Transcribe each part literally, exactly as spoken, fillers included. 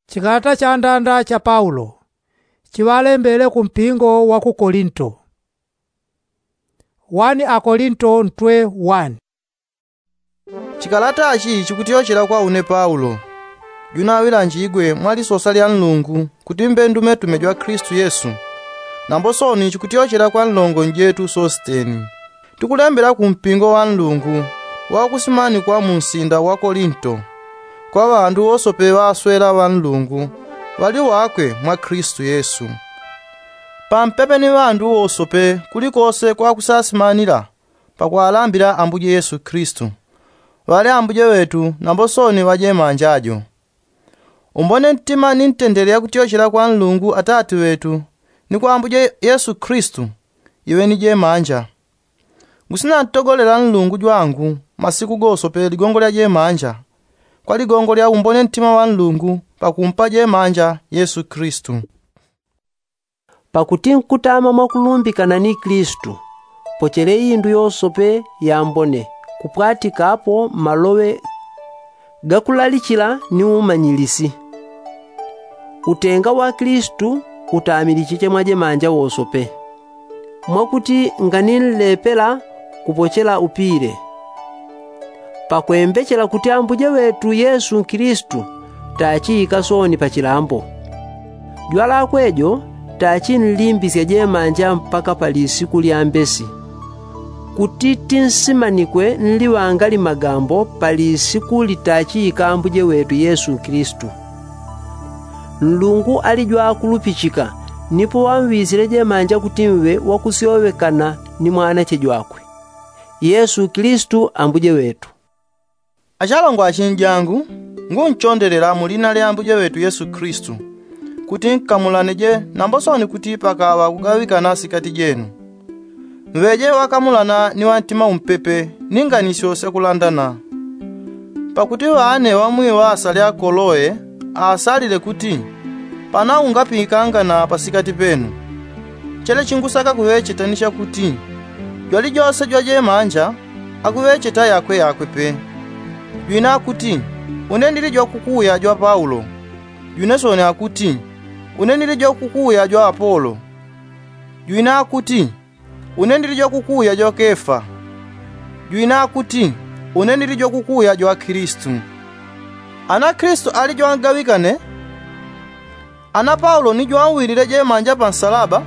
Chikalata cha ndanda cha Paulo chiwalembele ku mpingo wa ku Korinto. wani Akorinto ntwe wani. Chikalata achi chikutiyochera kwa une Paulo. Junawira njigwe mwali sosa lya Mulungu kuti mbe ndume tumejwa Kristu Yesu. Nambosoni chikutiyochera kwa nlongo njetu Sosteni. Tikulembera ku mpingo wa Mulungu wa kusimani kwa munsinda wa Korinto. Kwa bandu osopewa aswera wa Mulungu wali wakwe mwa Kristu Yesu. Pampepe ni bandu osope kulikose kwa kusasimanira pakwalambira Ambuye Yesu Kristu. Wale Ambuye wetu nambosoni waje manjajo. Umbone ntima nintendelea kutiyochera kwa Mulungu Atati wetu ni kwa Ambuye Yesu Kristu iwe nije manja. Gusina ntogolera Mulungu jwangu masiku gosope ligongo lya je manja. Kwa ligongo lya umbone ntima wa Mulungu pakumpa je manja Yesu Kristu. Pakuti nkutama mwakulumbikana ni Kristu pochere indu yosope yambone kupwatikapo malowe gakulalikila ni umanyilisi. Utenga wa Kristu utamilichiche mwaje manja wosope mwakuti nganilepela kupochela upire pakwembechela kuti Ambuye wetu Yesu Kristu tachika soni pachilambo. Jwala kwejo tachinilimbisya je manja mpaka palisiku lyambesi kuti tinsimanikwe nliwangali magambo palisiku litachika Ambuye wetu Yesu Kristu. Mulungu alijwa kulupichika nipo wamwizire je manja kuti mwe wakusyowekana ni mwana chejwakwe Yesu Kristu Ambuye wetu. Achalongo achinjangu ngunchonderera mulina lya Ambuye wetu Yesu Kristu kuti nkamulaneje nambosoni kuti pakawa kugawikana sikati jenu. Mweje wakamulana ni wantima umpepe ninganisyo sekulandana. Pakuti waane wamwi wa asali ya Koloe asalile kuti pana ungapikangana pasikati penu. Chele chingusaka kuwechetanisha kuti jwali jose jwaje manja akuwecheta yakwe yakwe pe. Jwina kuti unendili jwa kukuya jwa Paulo. Jwinesoni akuti unendili jwa kukuya jwa Apolo. Jwina akuti unendili jwa kukuya jwa Kefa. Jwina akuti unendili jwa kukuya jwa Kristu. Ana Kristu ali jwa ngawikane? Ana Paulo ni jwa nwirire je manja pa nsalaba?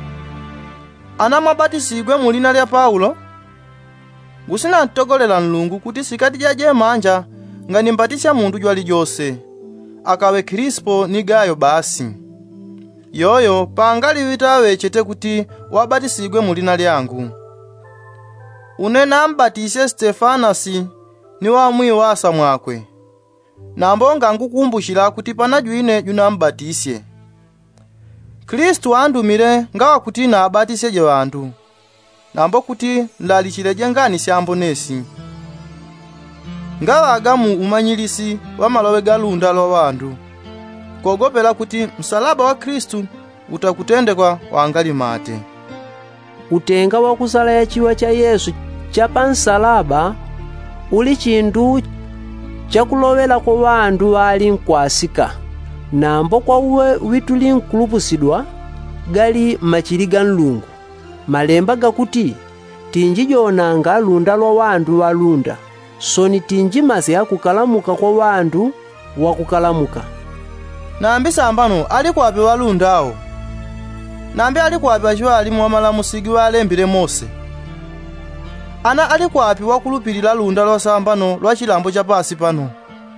Ana mabatisigwe mulina lya Paulo? Gusina ntogolera Mulungu kuti sikati ja je manja ngani mbatisya mundu jwali jose. Akawe Krispo ni Gayo basi. Yoyo pangali witawe chete kuti wabatisigwe mulina lyangu. Unena mbatise Stefanasi ni wamwi wasa mwakwe. Nambonga ngukumbushira kuti panajwine junambatisye. Kristu andumire ngawa kuti na abatisye je bantu. Nambo kuti nlalichileje ngani syambonesi. Ngawa agamu umanyilisi wa malowe galunda lwa wandu. Kogopela kuti msalaba wa Kristu utakutendekwa wangali mate. Utenga wa kusala ya chiwa cha Yesu chapa nsalaba uli chindu chakulowela kwa wandu wali nkwasika. Nambo kwa uwe wituli nkulupusidwa gali machiliga Mulungu. Malemba gakuti tinjijonanga lunda lwa wandu walunda. Soni tinjimase ya kukalamuka kwa wandu wa kukalamuka. Nambi sambano alikwape walundao. Nambi alikwape wachwali mwamalamusigi walembire Mose. Ana alikwape wakulupilira lunda lwa sambano lwa chilambo cha pasi pano.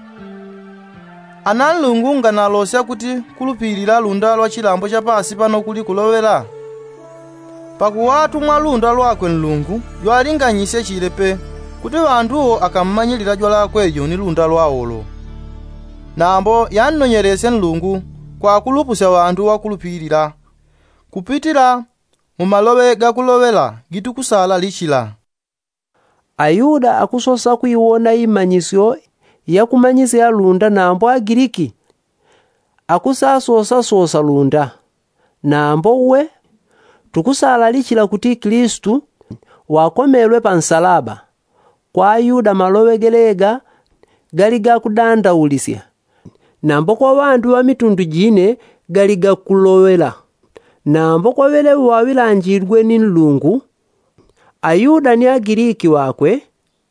Ana Mulungu nganalosya kuti kulupilira lunda lwa chilambo cha pasi pano kuli kulowera. Pakuwatu mwa lunda lwakwe Mulungu lwalinganyise chilepe kuti wanduwo akammanyilira jwala kwejo ni lunda lwawolo. Nambo yannonyerese Mulungu kwa kulupusya wandu wakulupilira kupitira mu malowe gakulowela gitukusala lichila. Ayuda akusosa kuiwona imanyisyo ya kumanyisa ya lunda nambo Agiriki akusasosa sosa lunda. Nambo uwe tukusala lichila kuti Kristu wakomelwe pa nsalaba. Kwa Ayuda malowe gelega gali gakudandaulisya nambo kwa wandu wa mitundu jine gali gakulowela, nambo kwa wele wawilanjirwe ni Mulungu, Ayuda ni Agiriki wakwe,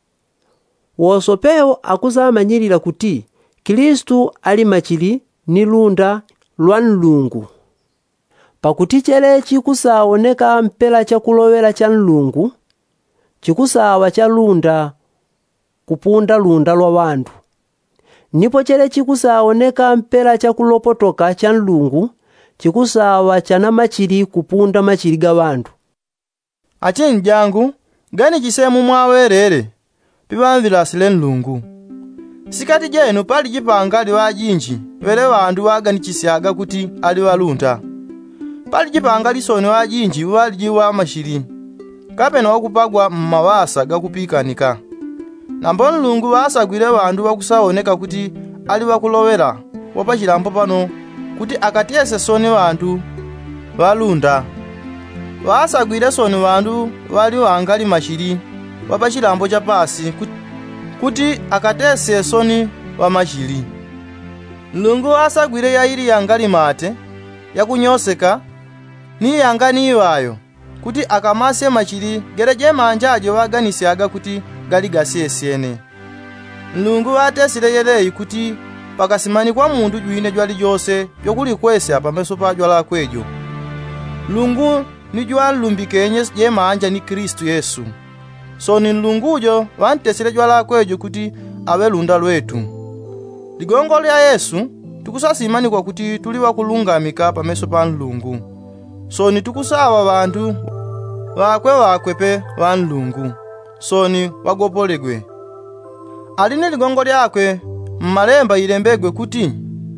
wosopeo akuzamanyirira kuti Kristu ali machili ni lunda lwa Mulungu. Pakuti chele chikusaoneka mpela cha kulowela cha Mulungu, chikusawa cha lunda kupunda lunda lwa wandu. Nipo chele chikusaoneka mpela cha kulopotoka cha Mulungu, chikusawa cha na machili kupunda machili ga wandu. Achinji jangu gani chisemu mwawerere pibamvila sile Mulungu. Sikati jenu pali jipanga liwa jinji wele wandu wagani chisyaga kuti ali walunta. Pali jipanga lisone wa jinji wali jiwa mashiri kapena wakupagwa mmawasa gakupikanika. Nambo Mulungu wasagwire wandu wakusaoneka kuti ali wakulowera wapachilambo pano kuti akatiyese soni wandu walunda. Wasagwire soni wandu wali wangali mashiri wapachilambo cha pasi kuti, kuti akatese soni wa mashiri. Mulungu wasagwire yairi yangali mate yakunyoseka ni yangani iwayo kuti akamase machili gereje manjajo waganisyaga kuti gali gasiyesiyene. Mulungu watesile yeleyi kuti pakasimani kwa mundu jwine jwali jose jokuli kwese pameso pa jwala kwejo. Mulungu ni jwala lumbikenye je manja ni Kristu Yesu. So ni Mulungujo wantesile jwala kwejo kuti awe lunda lwetu. Ligongo lya Yesu tukusasimani kwa kuti tuliwa kulungamika pameso pa Mulungu. So ni tukusawa bantu wakwe wakwe pe wa Mulungu. So ni wagopolegwe. Aline ligongo lyakwe mmalemba ilembegwe kuti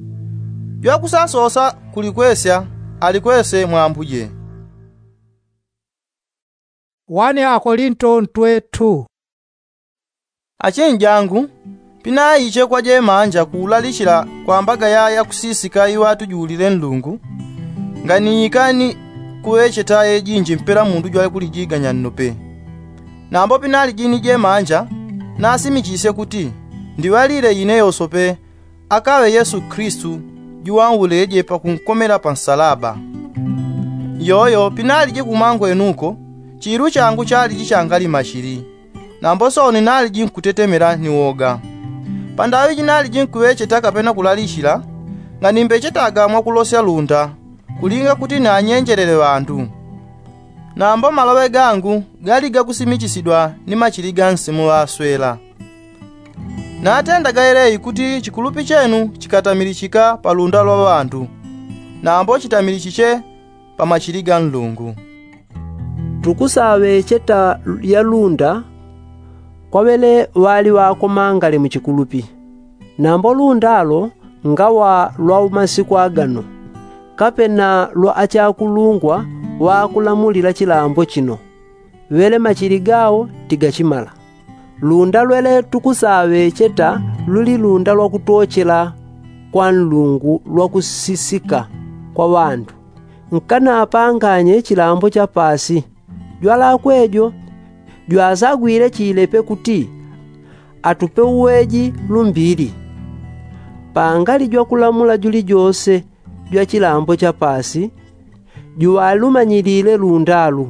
yakusasosa kulikwesya alikwese mwambuje. wani Akorinto ntwe tu. Achinji jangu pina iche kwa je manja kulalishira kwa mbaga ya ya kusisika iwatu julile Mulungu ngani ikani kuwechetaye jinji mpera mundu jwale kulijiganya nnope. Nambo pinali jini je manja nasimichise kuti ndiwalire ine yosope akawe Yesu Kristu juwanguleje pa kunkomera pa nsalaba. Yoyo pinali je kumango enuko chiru changu chali chichangali mashiri. Nambo soni nali jinkutetemera niwoga. Pandawi jinali jinkuwecheta kapena kulalishira ngani mbechetaga mwakulosya lunda kulinga kuti nanyenjerere wandu. Nambo malowe gangu gali gakusimichisidwa ni machili gansimu waswela. Na atenda gaereyi kuti chikulupi chenu chikatamilichika pa lunda lwa wandu. Nambo chitamilichiche pa machili ga Mulungu. Tukusawe cheta ya lunda kwa wele wali wakomangale mchikulupi. Nambo lundalo ngawa lwa umasiku agano kapena lwa achakulungwa wakulamulira chilambo chino wele machili gawo tigachimala. Lunda lwele tukusawe cheta luli lunda lwa kutochela kwa Mulungu lwa kusisika kwa wandu. Nkana apanganye chilambo cha pasi jwala kwejo jwazagwire chilepe kuti atupe uweji lumbiri. Pangali jwa kulamula juli jose jwa chilambo cha pasi juwalumanyilile lundalu.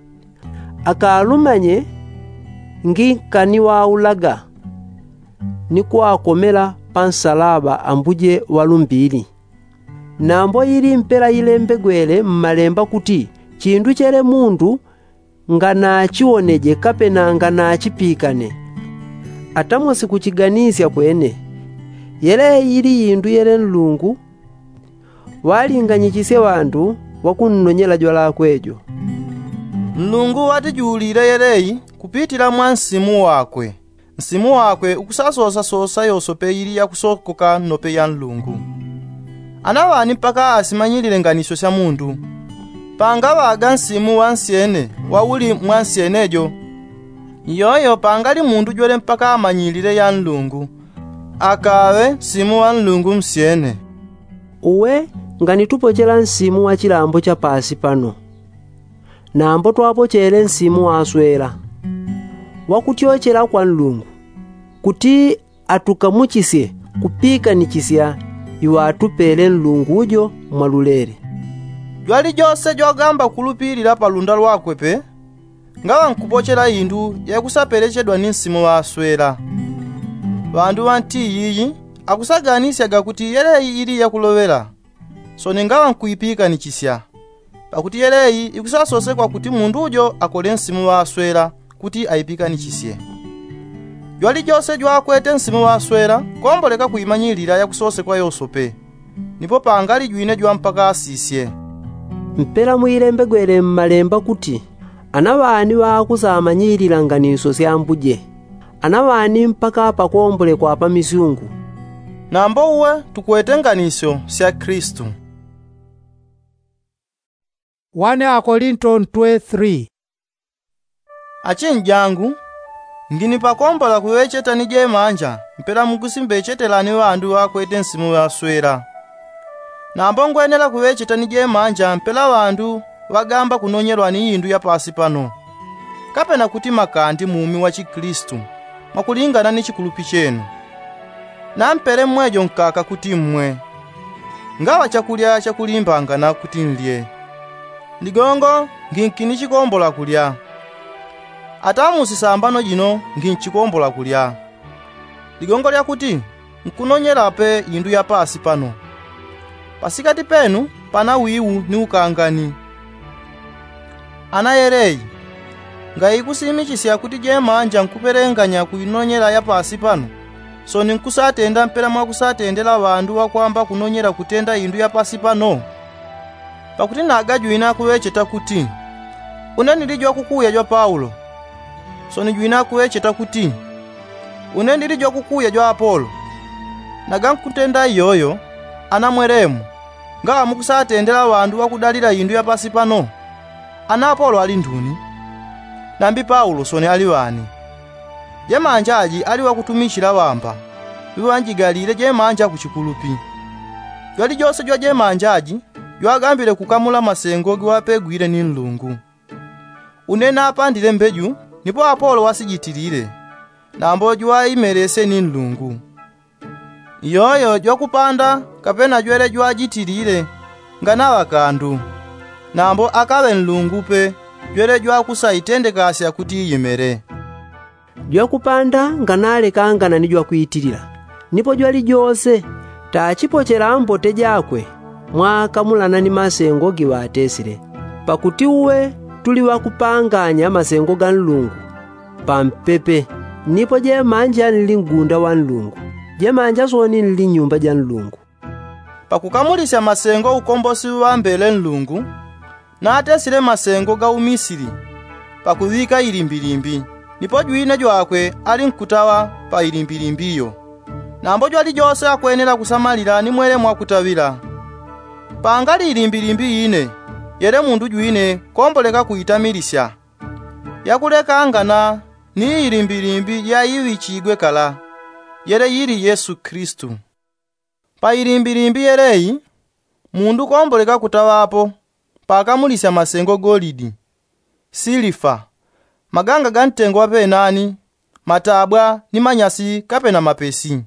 Akalumanye nginkani waulaga ni kuakomela pansalaba ambuje walumbiri. Nambo yili mpela ilembegwele mmalemba kuti chindu chele mundu ngana chioneje kapena ngana chipikane atamosi kuchiganisya kwene. Yele yili yindu yele Mulungu walinganyikise wandu wakunnonyela jwala kwejo. Mulungu watijulire yeleyi kupitila mwa nsimu wakwe. Nsimu wakwe ukusasosa sosa yosope ili ya kusokoka nope ya Mulungu. Anawani mpaka asimanyilile nganisho sya mundu. Panga waga nsimu wansiene wawuli mwansienejo. Yoyo pangali mundu jwele mpaka amanyilile ya Mulungu akawe nsimu wa Mulungu msiene. Uwe ngani tupochela nsimu wa chilambo cha pasi pano. Nambo twapochele nsimu waswela wakutyochela kwa Mulungu kuti atukamuchisye kupika nichisya iwe atupele mlungujo mwalulere. Jwali jose jwagamba kulupilira pa lunda lwakwe pe, ngawa nkupochera indu yakusapelechedwa ni msimu wa aswera. Bandu wanti yiyi akusaganisyaga kuti yereyi ili yakulowera, so ningawa nkuipika ni chisya. Pakuti yereyi ikusasosekwa kuti mundu ujo akole msimu wa aswera kuti aipika ni chisye. Jwali jose jwakwete msimu wa aswera komboleka kuimanyilira yakusosekwa yosope, nipo pangali jwine jwa mpaka asisye. Mpera muilembe gwere mmalemba kuti anabani wakusamanyilira nganiso syambuje, anabani mpaka pakombole kwa pa misungu. Nambo uwe tukwete nganiso sya Kristu. first Korinto twenty-three. Achinjangu ngini pakombola kuwecheta nije manja mpera mukusimbechetelani wandu wakwete msimu wa aswera. Nambo ngwenela kuwecheta nije manja mpela wandu wagamba kunonyerwa ni indu ya pasi pano, kapena kuti makandi mumi wa Chikristu makulingana ni chikulupi chenu. Na mpere mwejo nkaka kuti mmwe ngawa chakulya chakulimbangana kuti nlye. Ligongo nginkini chikombola kulya, atamu sisambano jino nginchikombola kulya. Ligongo lya kuti nkunonyerape indu ya pasi pano. Pasikati penu pana wiwu ni ukangani. Ana yereyi ngai kusimichisya kuti je manja nkuperenganya kuinonyera ya pasi pano, so ninkusatenda mpera mwakusatendela wandu wakwamba kunonyera kutenda indu ya pasi pano. Pakuti nagajwina kuwecheta kuti unendilijwa kukuya jwa Paulo, so nijwina kuwecheta kuti unendilijwa kukuya jwa Apolo. Nagankutenda iyoyo ana mweremu ngawa mukusatendela wandu wakudalira indu ya pasi pano. Ana Apolo ali nduni, nambi Paulo sone ali wani. Je manjaji ali wakutumishira wamba, wiwanjigalire je manja kuchikulupi. Jwali jose jwa je manjaji jwagambire kukamula masengo giwapegwire ni nlungu. Unena apandile mbeju nipo Apolo wasijitilire, nambo jwaimerese ni nlungu. Iyoyo jwakupanda kapena jwele jwajitilire nganawa kandu, nambo akawe nlungu pe jwele jwakusaitendekasya kuti yimere. Jwakupanda nganale kangana ni jwakuitilira, nipo jwali jose tachipochera mbote jakwe mwakamulana ni masengo giwatesire. Pakuti uwe tuli wakupanganya masengo ga nlungu pampepe, nipo je manja nili ngunda wa nlungu, je manja soni nili nyumba ja nlungu. Pakukamulisya masengo ukombosi wa mbele nlungu, na atesire masengo ga umisiri pakuvika ilimbilimbi, nipo jwine jwakwe ali nkutawa pa ilimbilimbiyo. Nambo jwali jose akwenera kusamalira ni mwere mwakutawira. Pangali ilimbilimbi ine yere mundu jwine komboleka kuitamilisya yakuleka angana ni ilimbilimbi ya iwi chigwe kala yere yiri Yesu Kristu. Pa ilimbilimbi yereyi mundu komboleka kutawapo pakamulisya masengo golidi, silifa, maganga gantengo wapenani, matabwa ni manyasi kapena mapesi.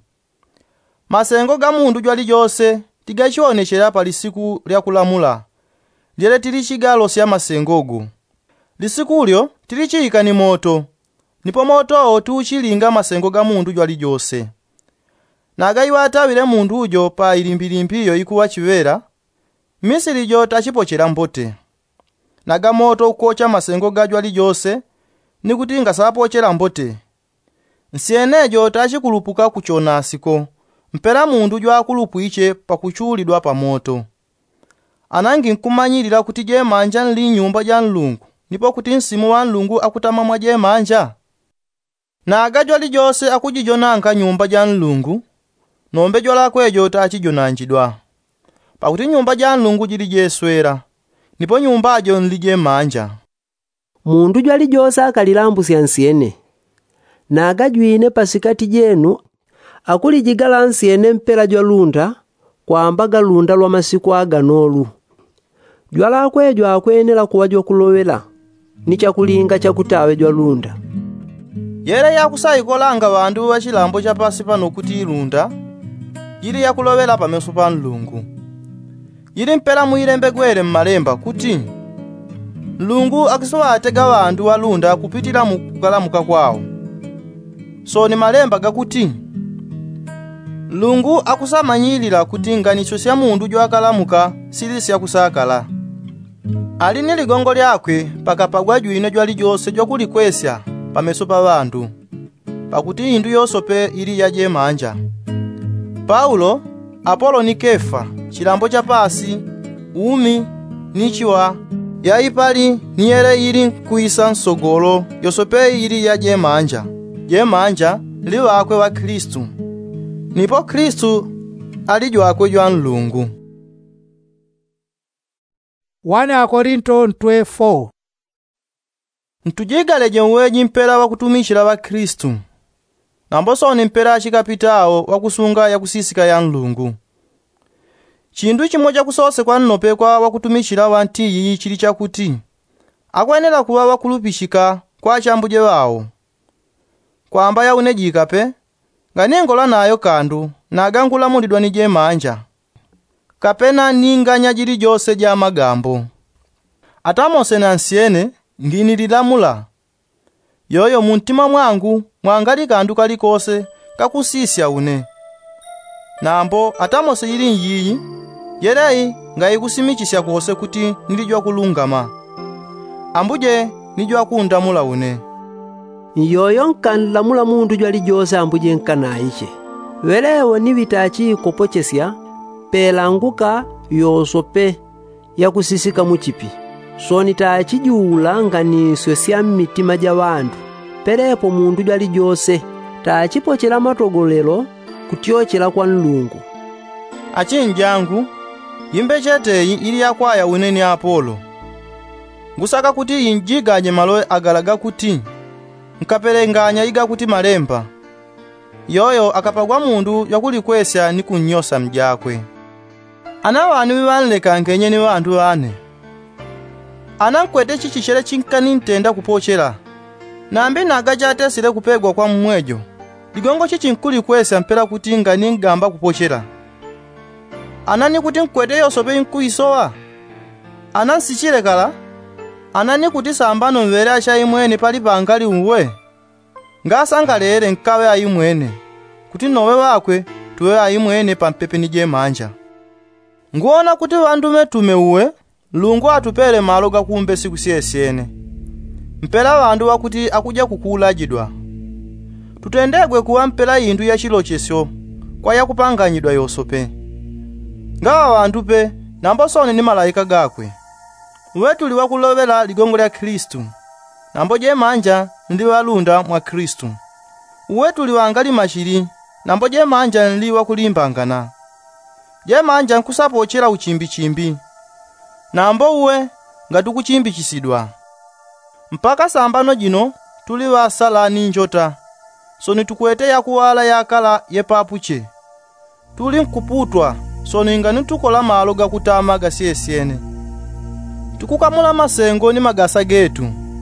Masengo ga mundu jwali jose tigachioneshera pa lisiku lya kulamula lyere tili chigalo sya masengogo. Lisiku ulyo tilichiyika ni moto, nipo motowo tuchilinga masengo ga mundu jwali jose. Nagayiwa atawire mundu ujo pa ilimbilimbiyo ikuwa chiwera, misiri jo tachipochera mbote. Naga moto ukocha masengo ga jwali jose nikuti ngasapochera mbote. Nsienejo tachikulupuka kuchona asiko, mpera mundu jwakulupuiche pakuchulidwa pa moto. Anangi nkumanyilira kuti je manja nli nyumba ja nlungu, nipo kuti nsimu wa nlungu akutama mwa je manja. Na agajwali jose akujijonanka nyumba ja nlungu, nombe jwala kwejo tachijonanjidwa. Pakuti nyumba ja nlungu jili jeswera, nipo nyumba ajo nli je manja. Mundu jwali jose akalilambusya nsiene, na agajwine pasikati jenu akulijigala nsiene mpera jwa lunda kwambaga lunda lwa masiku aganolu. Jwala kwejo akwenera kuwa jwa kulowela ni chakulinga chakutawe jwa lunda. Yere yakusayikolanga bandu wa chilambo cha pasi pano kuti lunda, yili yakulowera pameso pa Mulungu. Yili mpera muyilembegwere m'malemba kuti Mulungu akisowatega wanthu walunda kupitira mu kukalamuka kwawo. So ni malemba gakuti Mulungu akusamanyilira kuti nganiso sya munthu joakalamuka sili syakusakala. Ali ni ligongo lyakwe pakapagwa juino jwali jose jokulikwesya pameso pa wanthu, pakuti indu yosope ili yaje manja. Paulo, Apolo ni Kefa, chilambo cha pasi, umi, nichiwa, yaipali niyere ili kuisa nsogolo, yosope ili yaje manja. Je manja, liwakwe wa Kristu. Nipo Kristu alijwakwe jwa Mulungu. Wana Korinto ntwe four. Ntujigale jenweji mpera wa kutumishira wa Kristu. Namboso ni mpera achikapitao wa kusunga ya kusisika ya Mulungu. Chindu chimoja kusose kwa nnope kwa wa kutumishira wa ntiyi chili chakuti akwenera kuwa wakulupishika kwa chambuje wao. Kwa ambaya unejika pe nganengola nayo kandu na gangula mulidwa ni je manja. Kapena ninganya jiri jose ja magambo. Atamose na nsiene ngini lilamula. Yoyo muntima mwangu mwangali kandu kalikose kakusisya une. Nambo atamose yili nyiyi yerei ngayikusimichisya kuhose kuti nilijwa kulungama. Ambuje nijwa kundamula une. Yoyo nkanlamula mundu jwali jose ambuje nkanaiche. Welewo nibitachi kopochesya pelanguka yosope ya kusisika muchipi. Soni tachijuula nganisyo sya mitima ja wandu. Perepo mundu jwali jose tachipochera matogolero kutyochera kwa Mulungu. Achinjangu yimbe cheteyi ili yakwaya uneni Apolo. Ngusaka kuti injiganye maloe agalaga kuti nkaperenganya iga kuti malemba. Yoyo akapagwa mundu yakulikwesya ni kunyosa mjakwe. Ana wanu wiwanleka nkenye ni wandu wane. Ana nkwete chichishere chinkani ntenda kupochera. Nambi nagaja atesile kupegwa kwa mmwejo. Ligongo chichinkuli kwesya mpera kuti ngani ngamba kupochera. Anani kuti nkwete yosope nkuisowa. Ana nsichile kala. Anani kuti sambano mwere asha imwene pali pangali uwe. Ngasangalere nkawe ayimwene. Kuti nowe wakwe tuwe ayimwene pampepe nije manja. Nguona kuti wandume tume uwe, Mulungu atupele malo gakumbe siku siyesiyene. Mpela wandu wakuti akuja kukulajidwa. Tutendegwe kuwa mpela indu ya chilochesyo kwa yakupanganyidwa yosope. Ngawa wandu pe nambosone ni malaika gakwe. Uwetu liwa kulovela ligongo lya Kristu. Nambo je manja ndi walunda mwa Kristu. Uwetu liwangali mashiri. Nambo je manja nliwa kulimbangana. Je manja nkusapochera uchimbi chimbi. Nambo uwe ngatukuchimbi chisidwa. Mpaka sambano jino tuliwa sala ni njota. Soni tukwete ya kuwala ya kala ye papuche. Tuli nkuputwa. Soni ngani tukola malo gakutama gasiyesiyene. Tukukamula masengo ni magasa getu.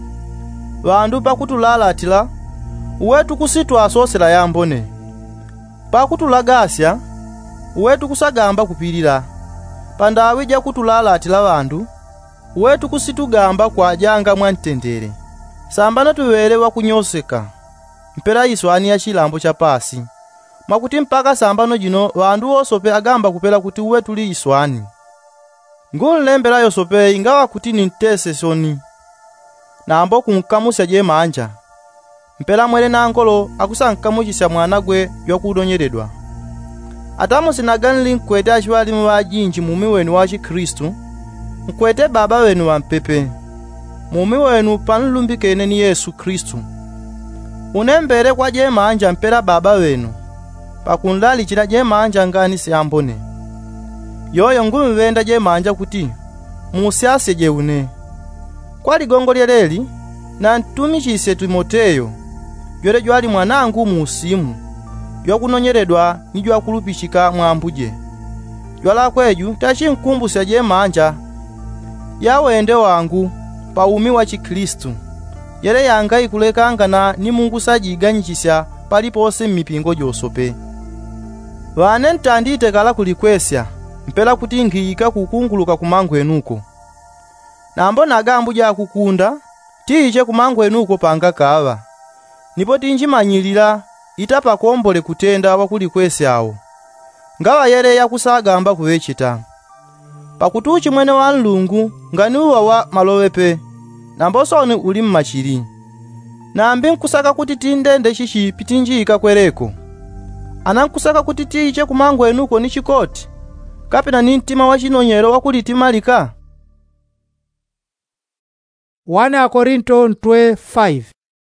Wandu pakutulala atila uwetu kusitwa asosela yambone. Pakutulagasya uwetu kusagamba kupilira. Pandawija kutulala atila wandu uwetu kusitugamba kwa janga mwantendere. Sambana tuwele wa kunyoseka. Mpera iswani ya chilambo cha pasi. Makuti mpaka sambano jino wandu osope agamba kupela kuti uwetu li iswani. Ngulu lembela yosope ingawa kuti nintese soni. Na ambo kunkamusya je manja. Mpela mwele na ankolo akusankamuchisya mwana gwe yokudonyeredwa. Atamo sinaganili nkwete ashwali mwajinji mumi wenu wachi Kristu. Nkwete baba wenu wa mpepe. Mumi wenu panulumbikene ni Yesu Kristu. Unembere kwa je manja mpela baba wenu. Pakundali chila je manja ngani siyambone. Yoyo ngumi wenda je manja kuti musiase je une. Kwa ligongo lyeleli na ntumishise Timoteyo yole jwali mwanangu musimu yokunonyeredwa nijwa kulupishika mwambuje. Jwala kweju tachinkumbusya je manja yawende wangu pa umi wa Chikristu. Yele yanga ikulekangana ni Mungu sajiganyichisya palipose mipingo josope. Wane ntandite kala kulikwesya mpela kuti nkhiyika kukunguluka kumangu enuko. Nambo nagambu ja kukunda tiiche kumangu enuko panga kawa. Nipo tinjimanyilira itapakombole kutenda wakulikwesyawo. Ngawa yere yakusagamba kuwechita. Pakuti uchimwene wa Mulungu ngani uwa wa malowepe nambosoni uli mmachiri. Nambi nkusaka kuti tindende shishipi tinjika kwereko. Anankusaka kuti tiiche kumangu enuko ni chikoti. Kapena ni mtima wa chinonyero wakulitimalika. Wana Korinto ntwe five.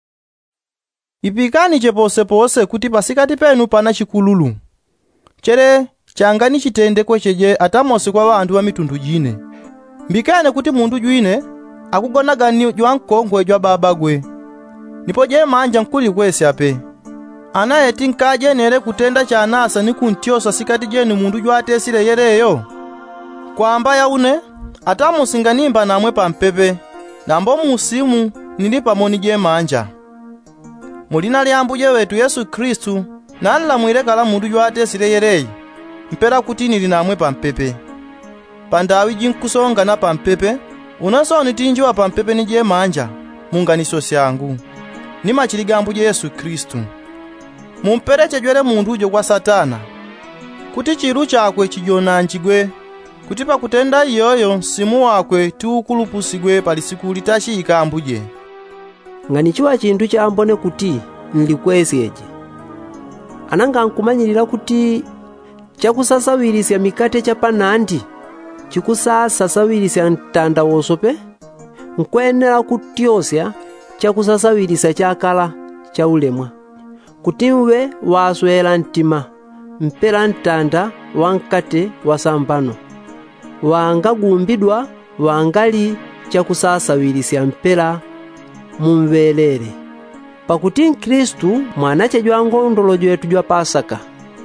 Ipikani cheposepose kuti pasikati penu pana chikululu. Chere changani chitendekwe cheje atamosi kwa wandu wa mitundu jine. Mbikane kuti mundu juine akugonagani jwa nkongwe jwa babagwe. Nipo je manja nkuli kwesi ape. Anaye tinkaje nere kutenda cha anasa ni kuntiosa sikati jeni mundu jwa atesile yereyo. Kwa amba ya une atamosi nganimba namwe pampepe. Nambo musimu nilipa moni je manja. Mulina liambuje wetu Yesu Kristu nala mwilekala mundu jwa atesile yereyi. Mpera kuti nili namwe pampepe. Pandawi jinkusonga na pampepe, unasoni tinjiwa pampepe ni je manja, munganiso syangu. Ni machiligambu je Yesu Kristu. Mumpereche jwele mundu ujo kwa Satana. Kuti chiru chakwe chijona nchigwe, kuti pa kutenda iyoyo simu wakwe tiukulupusigwe palisiku litashi ikambuje. Ngani chiwa chindu cha ambone kuti nlikwesyeje. Ananga nkumanyilira kuti chakusasawirisya mikate cha panandi chikusasawirisya ntanda wosope nkwenera kutiosya chakusasawirisya chakala cha ulemwa kuti mwe waswera ntima mpera ntanda wankate wasambano wangagumbidwa wangali chakusasawirisya mpera mumvelere pakuti Kristu mwana chejwa ngondolo jwetu jwa Pasaka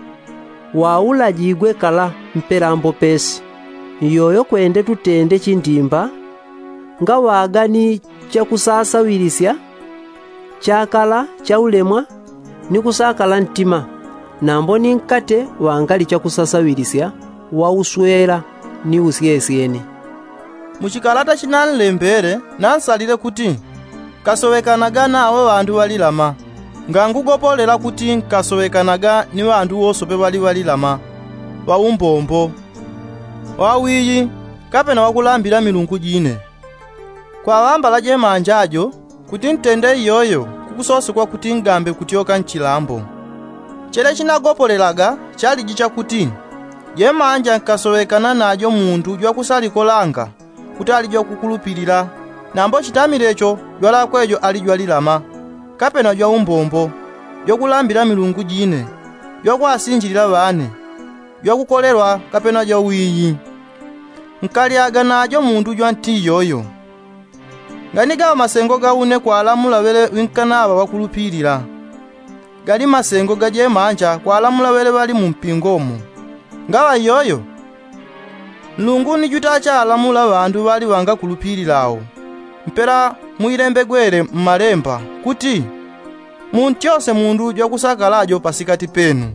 waula jigwe kala mperambo pesi yoyo kwende tutende chindimba nga wagani chakusasawirisya chakala cha ulemwa ni kusakala ntima nambo ni nkate wangali chakusasawirisya wauswera ni usyesyene. Muchikalata chinanlembere nansalire kuti kasowekanaga nawe wandu walilama. Ngangugopolera kuti nkasowekanaga ni wandu wosope wali walilama. Waumbombo. Wawiyi kapena wakulambira milungu jine. Kwa wamba je manjajo kuti ntende iyoyo kukusosi kwa kuti ngambe kutioka nchilambo. Chere chinagopoleraga chali jicha kuti je manja nkasowekana najo mundu jwa kusalikolanga kuti alijwa kukulupilira nambo chitamirecho jwala kwejo alijwa lilama kapena jwa umbombo jwa kulambira milungu jine jwa kwasinjilira bane jwa kukolerwa kapena jwa wiyi nkaliaga najo mundu jwa nti yoyo ganiga masengo gaune kwa alamula wele winkanaba wakulupilira gali masengo gaje manja kwa alamula wele bali mumpingomo ngawa yoyo Mulungu ni jutacha alamula bandu bali wanga kulupilirawo mpera muilembe gwere mmalemba kuti muntyose mundu jwa kusakalajo pasikati penu.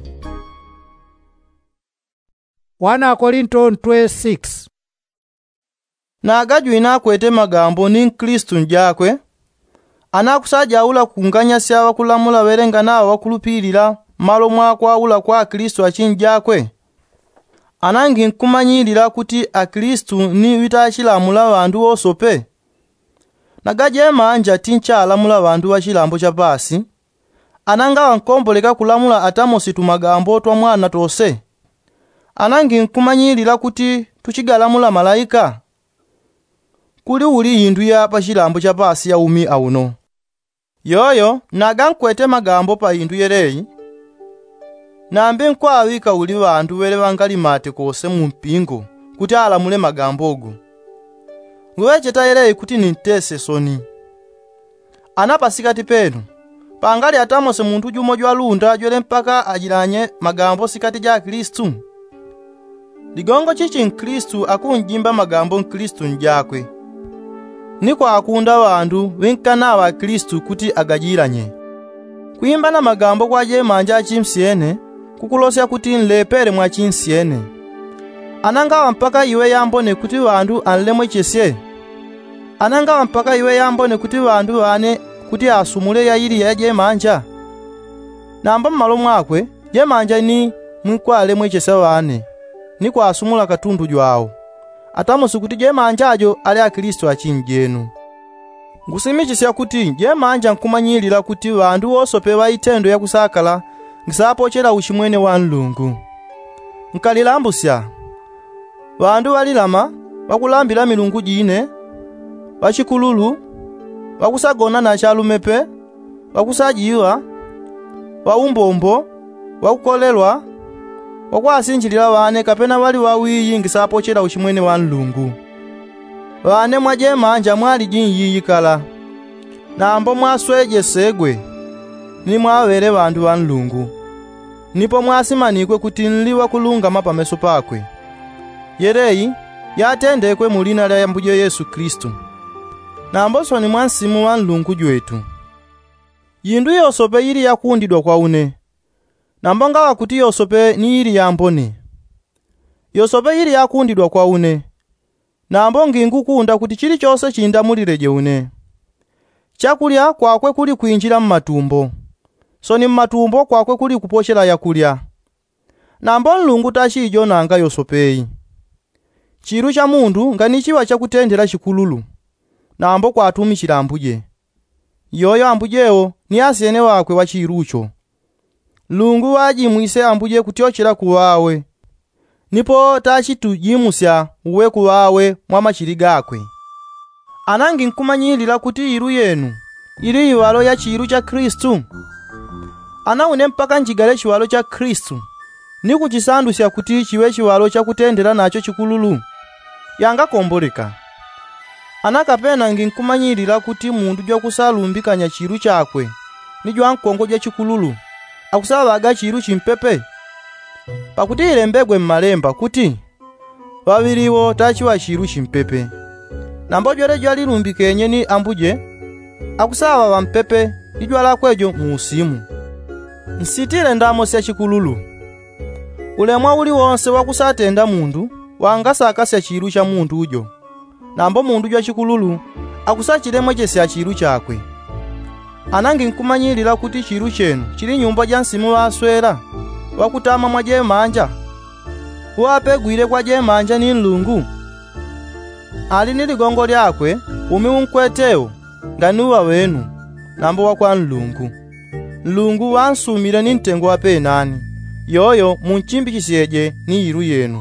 Wana Korinto ntwe six. Na agajwina kwete magambo ni Kristu njakwe anakusajaula kunganya syawa kulamula werenga nawo wakulupilira malo mwakwa ula kwa Kristu achinjakwe. Anangi nkumanyilira kuti a Kristu ni witachilamula bandu osope. Nagaje manja tinchalamula bandu wa chilambo cha pasi. Ananga wankomboleka kulamula atamosi tumagambo twa mwana tose. Anangi nkumanyilira kuti tuchigalamula malaika. Kuli uli yindu ya pa chilambo cha pasi ya umi auno. Yoyo naga nkwete magambo pa yindu yereyi. Nambe nkwawika uli bandu wele wangali mate kose mumpingo kuti alamule magambogo. Ngweche tayereyi kuti nintese soni. Anapasikati penu. Pangali atamose muntu jumo jwa lunda jwele mpaka ajilanye magambo sikati ja Kristu. Ligongo chichi Kristu akunjimba magambo Kristu njakwe. Niko akunda wandu winkana wa Kristu kuti agajiranye. Kuimba na magambo kwa je manja chimsiene kukulosya kuti nlepere mwa chinsyene. Anangawa mpaka iwe yambone kuti wandu anlemwe chesye. Anangawa mpaka iwe yambone kuti wandu wane kuti asumule yaili ya jemanja. Namba mmalo mwakwe jemanja ni mwikwale mwechesa wane ni kwa asumula katundu jwawo. Atamusi kuti jemanjajo ali a Kristo achinjenu. Ngusimichisya kuti jemanja nkumanyilira kuti wandu osopewa itendo ya kusakala ngisapochera uchimwene wa Mulungu. Nkalilambusya wandu walilama wakulambila milungu jine, wachikululu, wakusagona na chalumepe, wakusajiwa, waumbombo, wakukolelwa, wakwasinjilila wane kapena wali wawiyi ngisapochera uchimwene wa Mulungu. Wane mwajemanja mwali jinyiyikala, nambo mwasweje segwe, ni mwawere wandu wa Mulungu. Nipo mwasimanikwe kuti nliwa kulungama pameso pakwe. Yereyi yatendekwe mulina lya Ambuye Yesu Kristu. Namboso ni mwansimu wa Mulungu jwetu. Yindu yosope yili yakundidwa kwa une. Nambonga wakuti yosope ni yili yambone. Yosope yili yakundidwa kwa une. Nambongi ngukunda kuti chili chose chindamulireje une. Chakulya kwakwe kuli kuinjira mmatumbo. So ni mmatumbo kwakwe kuli kupochera yakulya. Nambo Mulungu tachijo nanga yosopeyi. Chiru cha mundu nganichiwa chakutendera chikululu. Nambo kwatumikira Ambuye. Yoyo Ambuyewo ni asiyene wakwe wa chirucho. Mulungu wajimwise Ambuye kutyochera kuwawe. Nipo tachitujimusya uwe kuwawe mwa machiri gakwe. Anangi nkumanyilira kuti iru yenu ili iwalo ya chiru cha Kristu. Anaune mpaka njigale chiwalo cha Kristu ni kuchisandusya kuti chiwe chiwalo cha kutendera nacho chikululu yanga komboleka. Anakapena nginkumanyilira kuti mundu jwa kusalumbikanya chiru chakwe ni jwa nkongo jwa chikululu akusabaga chiru chimpepe. Pakuti ilembegwe mmalemba kuti wawiriwo tachiwa chiru chimpepe. Nambo jwele jwa lilumbikenye ni Ambuye akusaba wampepe ni jwa lakwejo muusimu. Nsitile ndamo sya chikululu. Ulemwa uli wonse wakusatenda mundu wangasakasya chiru cha mundu ujo. Nambo mundu jwa chikululu akusachilemwe chesya chiru chakwe. Anangi nkumanyilira kuti chiru chenu chili nyumba ja nsimu waswera wakutama mwa jemanja. Wapegwire kwa jemanja ni Mulungu. Ali ni ligongo lyakwe umi unkweteo nganuwa wenu nambo wa kwa Mulungu. Mulungu wansumire ni ntengo wa penani. Yoyo munchimbikisyeje ni iru yenu.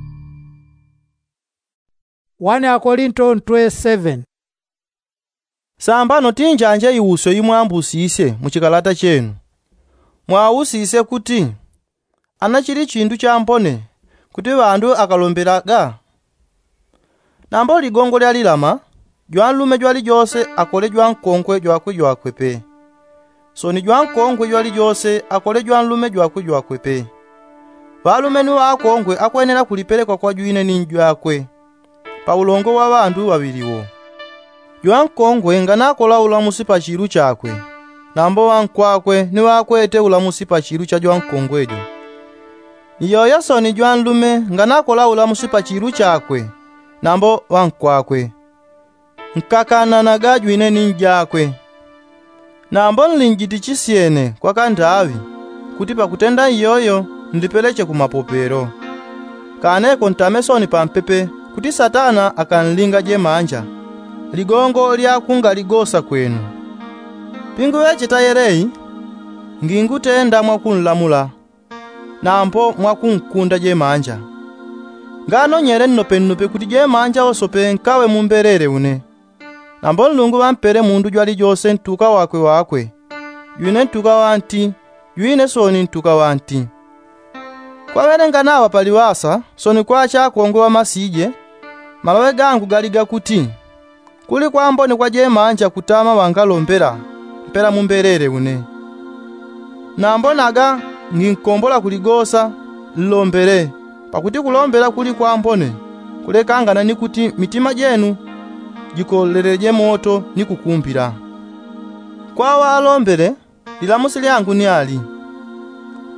Wane Korinto twenty-seven. Sambano tinjanje iwuso yimwambusise muchikalata chenu. Mwawusise kuti anachiri chindu cha mpone kuti wandu akalomberaga. Nambo ligongo lya lilama jwa lume jwali jose akole jwa nkonkwe jwakwe jwakwepe. So ni jwa nkonkwe jwali jose akole jwa lume jwakwe jwakwepe. Walume ni wakongwe akwenera kulipelekwa kwa juine ni njwakwe pa ulongo wa wandu wawiliwo. Jwa nkongwe nganakola ulamusi pa chiru chakwe. Nambo wankwakwe ni wakwete ulamusi pa chiru cha jwa nkongwejo. Yoyo so ni jwa lume nganakola ulamusi pa chiru chakwe. Nambo wankwakwe nkakana na gajwine ninjakwe. Nambo nlinjiti chisyene kwa kandawi kuti pakutenda iyoyo ndipeleche kumapopero. Kaneko ntamesoni pampepe kuti Satana akanlinga jemanja. Ligongo lyakunga ligosa kwenu. Pingu weche tayereyi ngingutenda mwakunlamula. Nampo mwakunkunda jemanja. Ngano nyere nnope kuti jemanja osope nkawe mumberere une. Nambo Mulungu wampere mundu jwali jose ntuka wakwe wakwe. Yuine ntuka wanti, yuine soni ntuka wanti. Kwa wele nganawa paliwasa, soni kwa chakongwe wa masije, malawe gangu galiga kuti. Kuli kwa mboni kwa jemanja kutama wangalombera, mpera mumberere une. Nambo naga nginkombola kuligosa, lombere. Pakuti kulombera kuli kwa mbone, kulekangana ni kuti mitima jenu jikolereje moto ni kukumpira. Kwa walombere, lilamusi lyangu ni ali.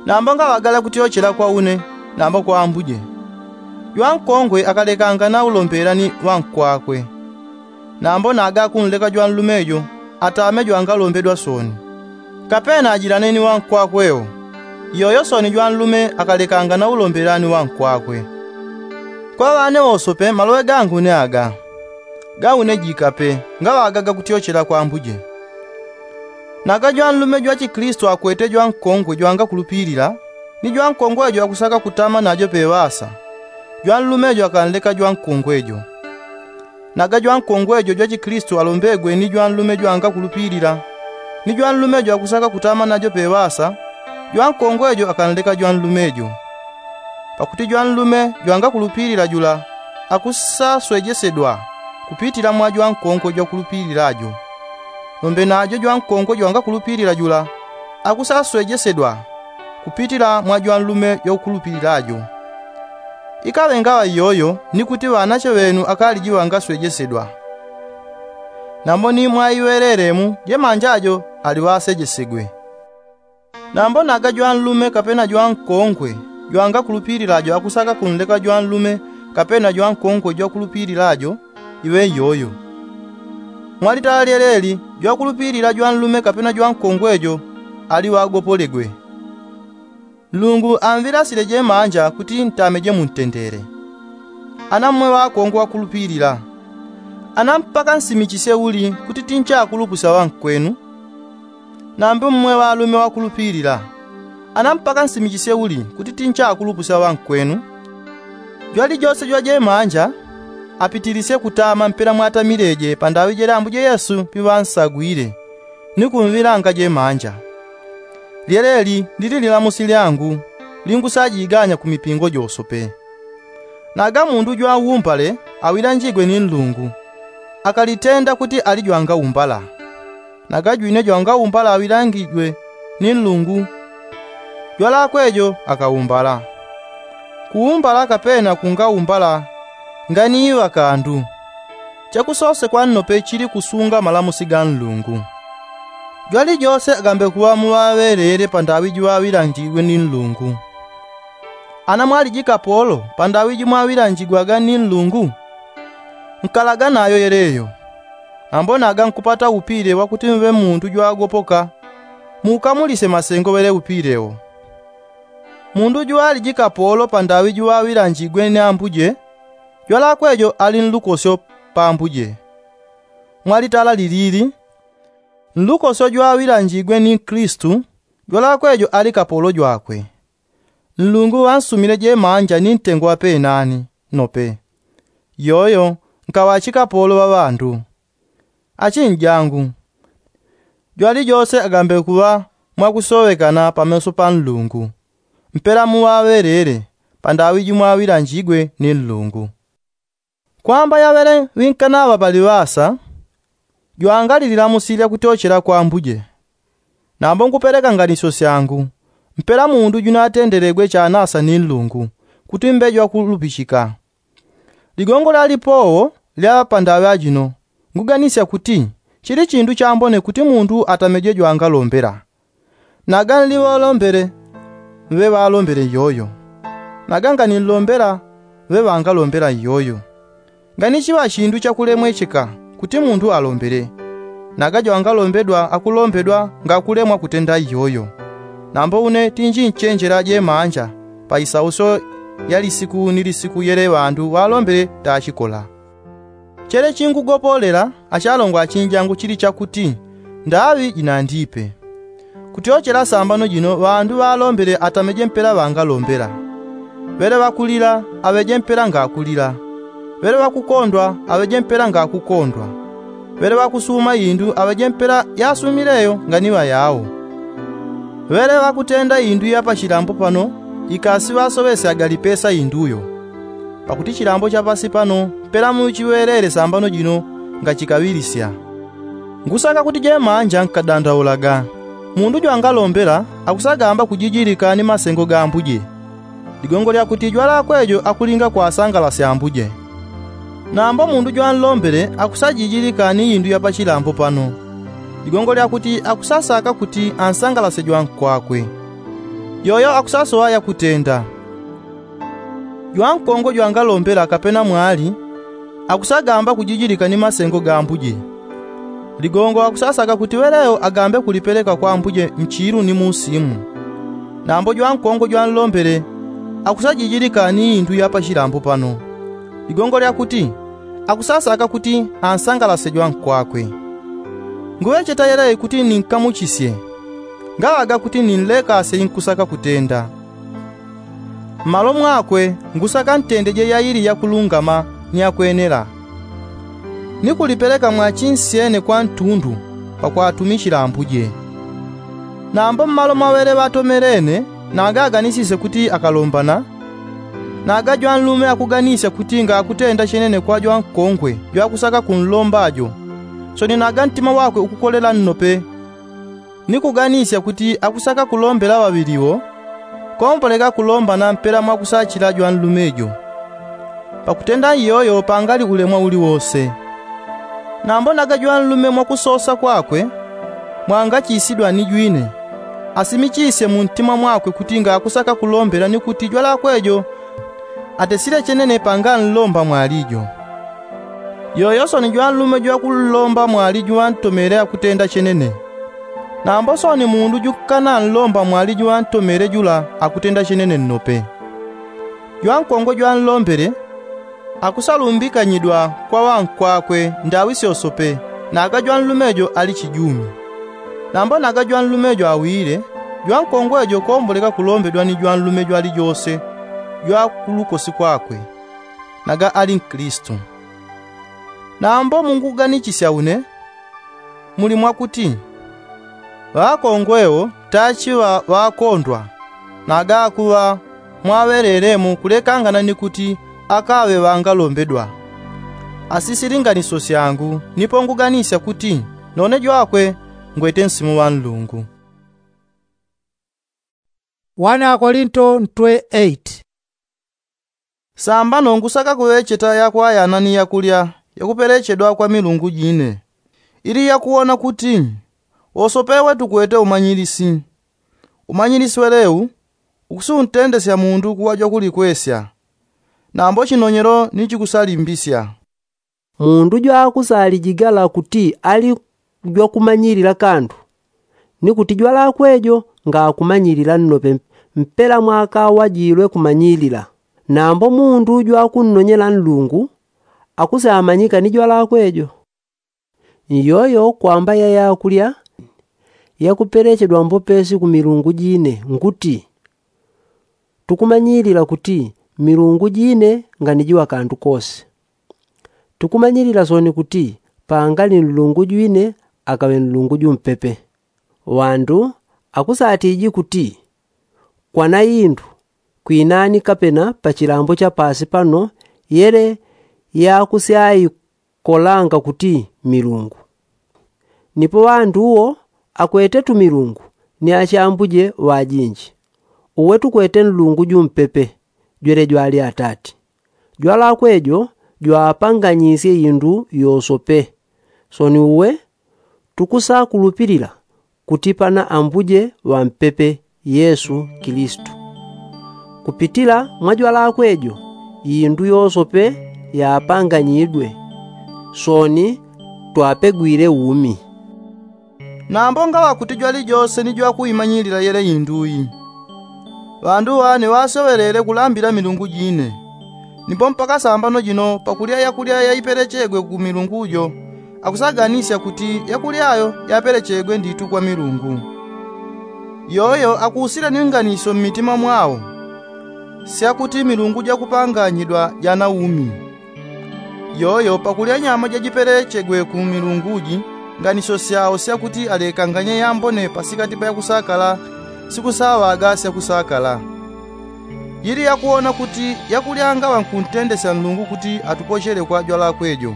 namba nga wagala kutyochera kwa une namba kwa ambuje. Jwankongwe akalekanga na ulombera ni wankwakwe. Nambo naga kunleka jwanlumejo atame jwangalombedwa soni. Kapena ajirane ni wankwakweyo. Yoyo soni jwanlume akalekanga na ulombera ni wankwakwe. Kwa wane osope malowe gangu ne aga. Gaune jikape nga wagaga kutyochera kwa ambuje. Naga jwanlume jwa Chikristo akwete jwankongwe jwanga kulupirira ni jwankongwe jwa kusaka kutama najo pewasa. Jwanlumejo akanleka jwankongwejo. Naga jwankongwejo jwa Chikristo alombegwe ni jwanlume jwanga kulupirira ni jwanlumejo akusaka kutama najo pewasa. Jwankongwejo akanleka jwanlumejo. Pakuti jwanlume jwanga kulupirira jula akusa swejesedwa kupitira mwa jwankongwe jwa kulupirirajo. Lombe najo jwankongwe jwanga kulupirira jula akusa swejesedwa kupitira mwa jwanlume jwa kulupirirajo. Ikawe ngawa yoyo ni kuti wanache wenu akali jiwanga swejesedwa. Nambo ni mwaiwereremu je manjajo aliwasejesegwe. Nambo naga jwanlume kapena jwankongwe jwanga kulupirirajo akusaka kunleka jwanlume kapena jwankongwe jwa kulupirirajo iwe yoyo. Mwalitaleleli jwa kulupirira jwanlume kapena jwankongwejo aliwagopolegwe. Lungu amvira sileje manja kuti ntameje muntendere. Anamwe wakongwa wa kulupirira. Anampaka nsimichise uli kuti tincha akulupusa wankwenu. Nambe mmwe walume wa kulupirira. Anampaka nsimichise uli kuti tincha akulupusa wankwenu. Jwali jose jwaje manja apitirise kutama mpera mwata mireje pandawi jera ambuje Yesu piwansagwire. Nikumvira ngaje manja. Lyeleli lili lilamusi lyangu lingusajiganya ku mipingo josope. Naga mundu jwa umpale awira njigwe ni nlungu akalitenda kuti alijwanga umbala. Naga jwine jwanga umbala awirangijwe ni nlungu jwala kwejo akaumbala. Kuumbala kapena kunga umbala ngani iwa kandu chakusose kwa nnope chiri kusunga malamusi ga nlungu. Jwali jose agambe kuwa muwawerere pandawi jwawirangijwe ni nlungu. Ana mwali jikapolo pandawi jwawirangijwaga ni nlungu. Nkalaga nayo yereyo. Ambona aga nkupata upire wakuti mve muntu jwagopoka. Mukamulise masengo wele upirewo. Mundu jwali jikapolo pandawi jwawirangijwe ni ambuje. Jwala kwejo ali nlukosyo pambuje. Mwali tala lilili. Nlukoso jwawirangijwe ni Kristu, jwala kwejo ali kapolo jwakwe. Nlungu wansumile je manja ni ntengo wape nani, nope. Yoyo, nkawachika polo wa bandu. Achi njangu. Jwali jose agambe kuwa mwakusowekana pameso pa nlungu. Mpera muwawerere, pandawi jumwawirangijwe ni nlungu. Kwamba yawere winkana wapaliwasa, jwangalilira musilia kutyochera kwa ambuje. Nambo nkupereka nganiso syangu. Mpera mundu junatenderegwe chanasa ni nlungu kuti mbejwa kulupishika. Ligongo lipowo lya pandawe ajino nguganisya kuti chiri chindu chambone kuti mundu atamejejwa angalombera. Naga nliwolombere ve balombere yoyo. Naganga nilombera ve bangalombera yoyo. Nganichiwa chindu chakulemwecheka kuti mundu alombere. Nagajo angalombedwa akulombedwa ngakulemwa kutenda yoyo. Nambo une tinji nchenjera je manja pa isauso yali siku nili siku yere bandu walombere tachikola. Chere chingugopolera achalongwa achinjangu chili chakuti ndawi inandipe. Kutyochera sambano jino bandu walombere atameje mpera bangalombera. Bere bakulira abeje mpera ngakulira. Bere bakukondwa abeje mpera ngakukondwa. Bere bakusuma yindu abeje mpera yasumireyo nganiwa yawo. Bere bakutenda yindu yapa chilambo pano ikasi basobese agalipesa yinduyo. Pakuti chilambo chapasi pano pera mu chiwerere sambano jino ngachikawirisya. Ngusaka kuti je manja nkadandaulaga. Mundu jo angalombera akusagamba kujijirika ni masengo ga ambuje. Ligongo lya kuti jwala kwejo akulinga kwa sangala se ambuje. Nambo mundu jo anlombere akusajijirika ni yindu yapa chilambo pano. Ligongo lya kuti akusasaka kuti ansangala sejwa kwakwe. yoyo akusasowa yakutenda. Jwankongo jwangalombela kapena mwali akusagamba kujijilika ni masengo ga mbuje. Ligongo akusasaka kuti weleo agambe kulipeleka kwa mbuje mchiru ni musimu. Nambo jwankongo jwanlombele akusajijilika ni indu yapa shilambo pano. Ligongo lya kuti akusasaka kuti ansangalase jwankwakwe. Nguwe chetayele kuti ninkamuchisye. Ngalaga kuti ninlekase inkusaka kutenda. Malo mwakwe ngusaka ntende je yairi ya kulungama ni ya kwenera. Nikulipeleka mwachinsyene kwa ntundu pa kwa atumishila ambuje. Nambo mmalo mawere batomerene nagaganisise kuti akalombana. Naga jwanlume akuganisya kuti nga akutenda chenene kwa jwankongwe jwakusaka kunlombajo. So ninaga ntima wakwe ukukolela nnope. Nikuganisya kuti akusaka kulombela babiriwo. Kompoleka kulomba na mpera mwakusachila jwanlumejo. Pakutenda yoyo pangali ulemwa uli wose. Nambo naga jwanlume mwakusosa kwakwe mwanga chisidwa ni jwine. Asimichise mu ntima mwakwe kuti nga akusaka kulombela ni kuti jwala kwejo atesile chenene panga nlomba mwalijo. Yoyo so ni jwanlume jwa kulomba mwalijo wantomere akutenda chenene. Nambo so ni mundu jukana nlomba mwalijo wantomere jula akutenda chenene nnope. Jwankongo jwanlombere akusalumbika nyidwa kwa wankwakwe ndawisi osope naga jwanlumejo ali chijumi. Nambo naga jwanlumejo awire jwankongo ejo komboleka kulombedwa ni jwanlumejo ali jose jwa kulukosi kwakwe naga ali Kristo. Nambo Mungu ganisya une muli mwakuti bakongwewo tachi wa bakondwa naga kuwa mwawereremu kulekangana ni kuti akawe wangalombedwa. Asisiringaniso syangu nipo nguganisya kuti none jwakwe ngwete nsimu wa Mulungu. Wana Korinto ntwe eight. Samba nongusaka kuwecheta yakwayana ni yakulya yakuperechedwa kwa milungu jine. Ili yakuona kuti osopewe tukwete umanyilisi. Umanyilisi weleu ukusuntendesya mundu kuwajwa kulikwesya. Nambo chinonyero nichikusalimbisya. Mundu jwa kusalijigala kuti ali jwa kumanyirira kandu. Ni kuti jwala kwejo nga kumanyirira nnope mpela mwaka wajilwe kumanyirira. Nambo mundu jwa kunnonyela nlungu akusamanyika ni jwala kwejo. Yoyo kwamba ya yakulya yakuperechedwa mbopesi ku milungu jine nguti tukumanyirira kuti milungu jine nganijiwa kandu kose. Tukumanyirira zoni kuti pangali nlungu jwine akawe nlungu jumpepe. Wandu akusatiji kuti kwana indu kuinani kapena pachilambo cha pasi pano yere yakusyayi kolanga kuti milungu. Nipo wandu uwo akwete tu milungu ni achambuje wajinji. Uwetu kwete nlungu jumpepe jwere jwali atati. Jwala kwejo jwapanganyisye indu yosope. Soni uwe tukusa kulupirira kutipana ambuje wa mpepe Yesu Kristo. Kupitila mwajwala kwejo indu yosope yapanganyidwe. Soni twapegwire umi. Nambo ngawa kuti jwali jose ni jwa kuimanyirira yele induyi. Bandu wane wasowerere kulambira milungu jine. Nipo mpaka sambano jino pakulya yakulya yayiperechegwe ku milungujo akusaganisya kuti yakulyayo yaperechegwe nditu kwa milungu. Yoyo akusira ninganiso mmitima mwawo. Sya kuti milungu jakupanganyidwa jana umi. Yoyo pakulya nyama jajiperechegwe ku milunguji nganiso syawo sya kuti alekanganye yambone pasikati pa yakusakala sikusawaga sya kusakala. Yiri yakuona kuti yakulyanga wankuntendesya nlungu kuti atupochere kwa jwala kwejo.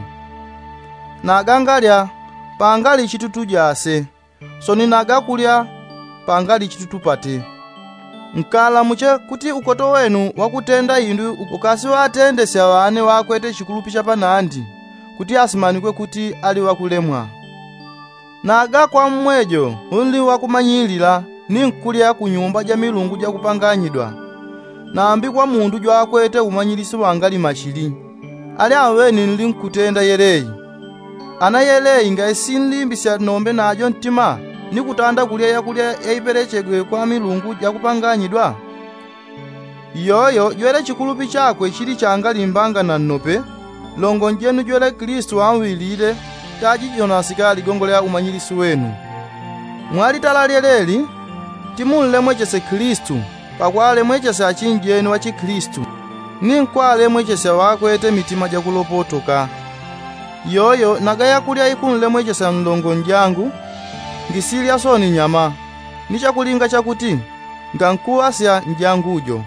Nagangalya pangali chitutu jase. Soni nagakulya pangali chitutu pate. Nkala muche kuti ukoto wenu wakutenda indu ukasi watendesya wane wakwete chikulupisha panandi kuti asimanikwe kuti ali wakulemwa. Naga kwa mwejo unli wakumanyilira ninkulya ku nyumba ja milungu ja kupanganyidwa, nambi kwa mundu jwakwete umanyilisi wangali machili, ali aweni nlinkutenda yeleyi. Ana yeleyi nga esinlimbisya nombe najo ntima, nikutanda kulya yakulya eiperechegwe kwa milungu ja kupanganyidwa. Yoyo jwele chikulupi chakwe chili changali mbanga na nnope, longo njenu jwele Kristu anwilile, taji jonasika ligongolea umanyilisi wenu. Mwali talaleleli, timunle mwechese Kristu, pakwale mwechese achinjeni wa chikristu, ninkwale mwechese wakwete mitima ja kulopotoka. Yoyo nagaya kulya ikunle mwechese mlongo njangu, ngisilya soni nyama, nichakulinga chakuti, ngankuwasya njangujo.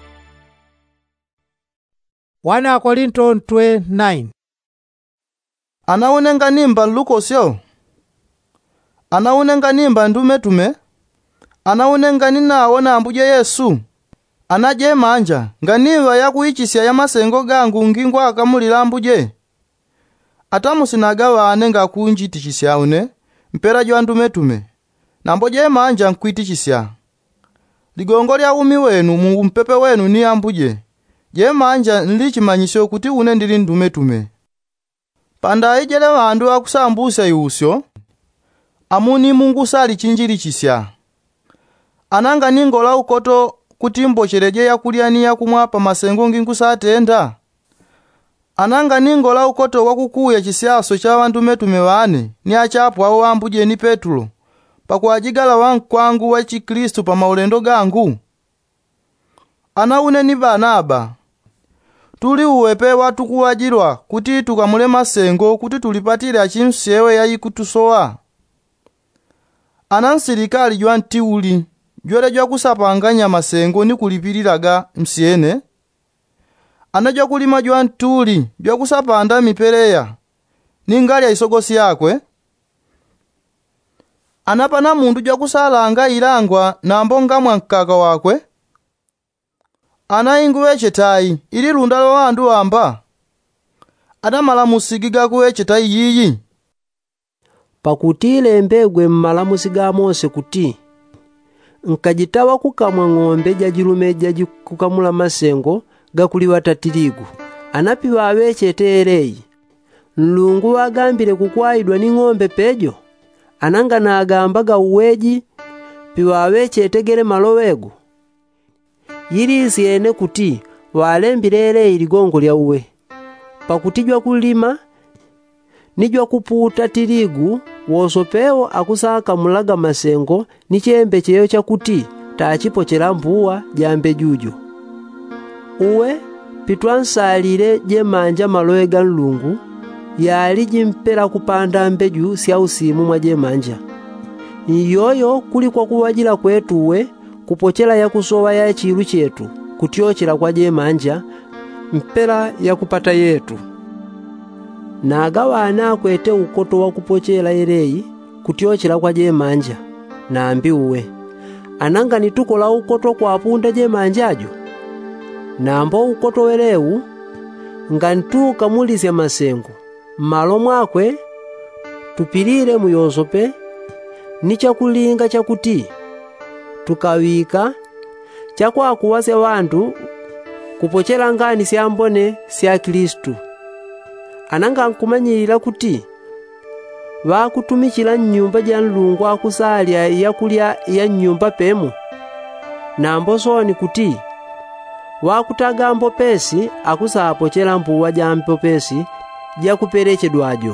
Wana Korinto nine. Anaunenga nimba Lukosyo? Anaunenga nimba ndume tume? Anaunenga ninaona ambuje Yesu? Anaje manja, nganiva ya kuichisya ya masengo gangu ngingwa akamulila ambuje? Atamu sinagawa anenga kunjitichisya une, mpera jwa ndume tume. Namboje manja nkuitichisya. Ligongo lya umi wenu mungu mpepe wenu ni ambuje? Je manja nlichimanyisyo kuti une ndili ndume tume. Panda ijele wandu akusambusa yusyo, amuni mungu sali chinjili chisya. Ananga ningola ukoto kuti mbochereje ya kuliani ya kumwapa masengo nginkusatenda. Ananga ningola ukoto wakukuya chisyaso cha wandume tume wane, ni achapu awo ambuje ni Petro, pakuajigala wangu kwangu wa chikristu pa maulendo gangu. Anaune ni Barnaba. Tuli uwepe watu kuwajirwa kuti tukamule masengo kuti tulipatile achimsewe ya ikutusoa. Anansirikali jwa ntiuli, jwele jwa kusapanganya masengo ni kulipirilaga msiene. Anajwa kulima jwa ntuli, jwa kusapanda mipereya, ningali ya isogosi yakwe. Anapana mundu jwa kusalanga ilangwa na mbonga mwankaka wakwe. Ana inguwe chetai, ili lundalo wandu wamba. Adamala musigiga kuwe chetai yiyi. Pakutile mbegwe mmalamusi ga Mose kuti, nkajitawa kukamwa ng'ombe jajilume jajikukamula masengo gakuliwa tatirigu. Anapiwa awechete eleyi. Nlungu wagambile kukwayidwa ni ng'ombe pejo. Ananga na agambaga uweji, piwa awechete gere malowegu. Yiri ene kuti walembile iligongo lya uwe. Pakutijwa kulima, nijwa kuputa tirigu, wosopeo akusaka mulaga masengo, nichembe cheyo cha kuti, tachipo chelambuwa jambe jujo. Uwe, pitwansalile je manja maloega nlungu, yali jimpela kupanda mbeju sya usimu mwa je manja. Yoyo kuli kwa kuwajila kwetu uwe, kupochela ya kusowa ya chilu chetu, kutiochela kwa je manja, mpela ya kupata yetu. Na agawana kwete ukoto wa kupochela eleyi, kutiochela kwa je manja, na ambi uwe. Ananga nitukola ukoto kwa apunda je manjajo. Na ambo ukoto weleu, ngantuka mulizya masengo, malo mwakwe, tupilile muyosope, nicha kulinga cha kuti. Tukawika, chakwa kuwase wandu, kupochela ngani siambone siya Kristu. Ananga nkumanyilila kuti, wakutumikila nyumba ja nlungu akusalya ya kulya ya nyumba pemu. Na ambosoni kuti, wakutaga mbo pesi akusapochela mbuwa ja mbo pesi ja kuperechedwajo.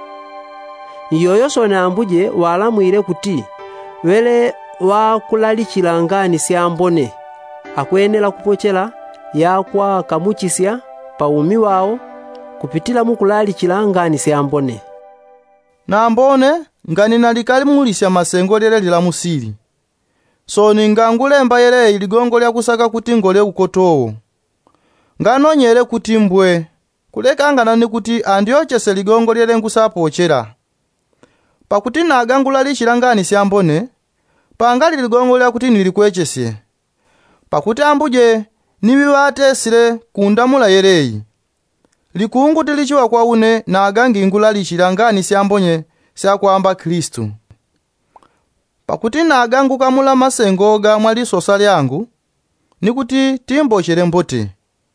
Yoyo sona ambuje walamwile kuti, wele wakulalikila ngani siambone, akwenela kupochela ya kwa kamuchisya pa umi wao, kupitila mukulalikila ngani siambone. Na ambone, ngani nalikali mulisya masengo lele lila musili. So ningangulemba yele iligongo lya kusaka kuti ngole ukotowo. Nganonyele kuti mbwe, kuleka ngana ni kuti andiochese ligongo lele ngusapochela. Pakuti nagangulalikila ngani siambone, pangali ligongo lya kuti nilikwechesye. Pakuti ambuje nibiwatesile kundamula yeleyi. Likungu tilichiwa kwa une na agangi ngulalikila ngani siambonye sya kwamba Kristu. pakuti nagangu kamula masengoga mwali sosa lyangu nikuti timbochere mbote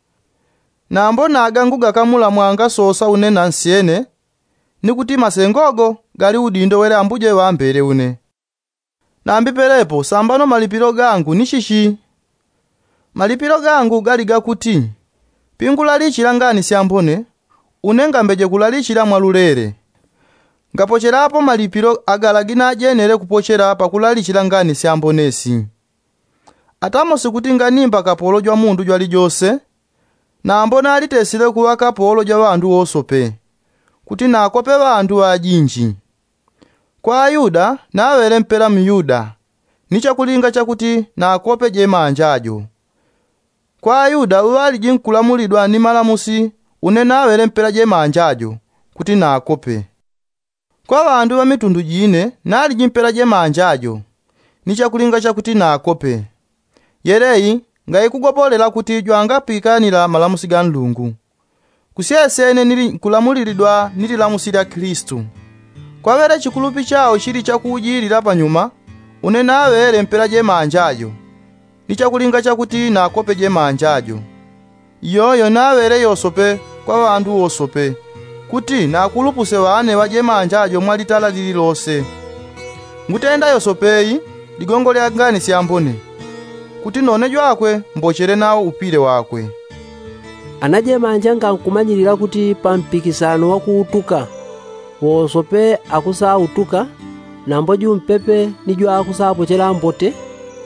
nambo nagangu gakamula mwanga sosa une nansiene nikuti masengogo gali udindo wele ambuje wambere une nambipelepo sambano malipiro gangu nishishi malipiro gangu gali gakuti pingulalichira ngani syambone unenga mbeje kulalichira mwalulere ngapocherapo malipiro agalagina ajenere kupochera pa kulalichira ngani syambonesi atamo sikuti nganimba kapolo jwa mundu jwali jose na ambona alitesile kuwa kapolo jwa wandu osope kuti nakope bandu ajinji kwa Ayuda nawele mpela myuda nicha kulinga chakuti nakope jema anjajo kwa Ayuda uwali jinkulamulidwa ni malamusi une nawele mpela jema anjajo kuti nakope kwa bandu wa mitundu jine nali jimpela jema anjajo nicha kulinga chakuti nakope yereyi ngayikugopolela kuti jwanga pikanira malamusi ga Mulungu kusyesene nili kulamulilidwa nili lamusira Kristu kwa wele chikulupi chao chili chakujilira panyuma une nawele mpela jema anjajo nicha kulinga chakuti nakope jema anjajo yoyo nawele yosope kwa bandu osope kuti nakulupuse wane wa jema anjajo mwalitala lililose ngutenda yosopeyi ligongo lya ngani syambone kuti none jwakwe mbochere nawo upile wakwe anajema anjanga nkumanyilira kuti pampikisano wakuutuka wosope akusa utuka nambo jumpepe nijwa akusa pochera mbote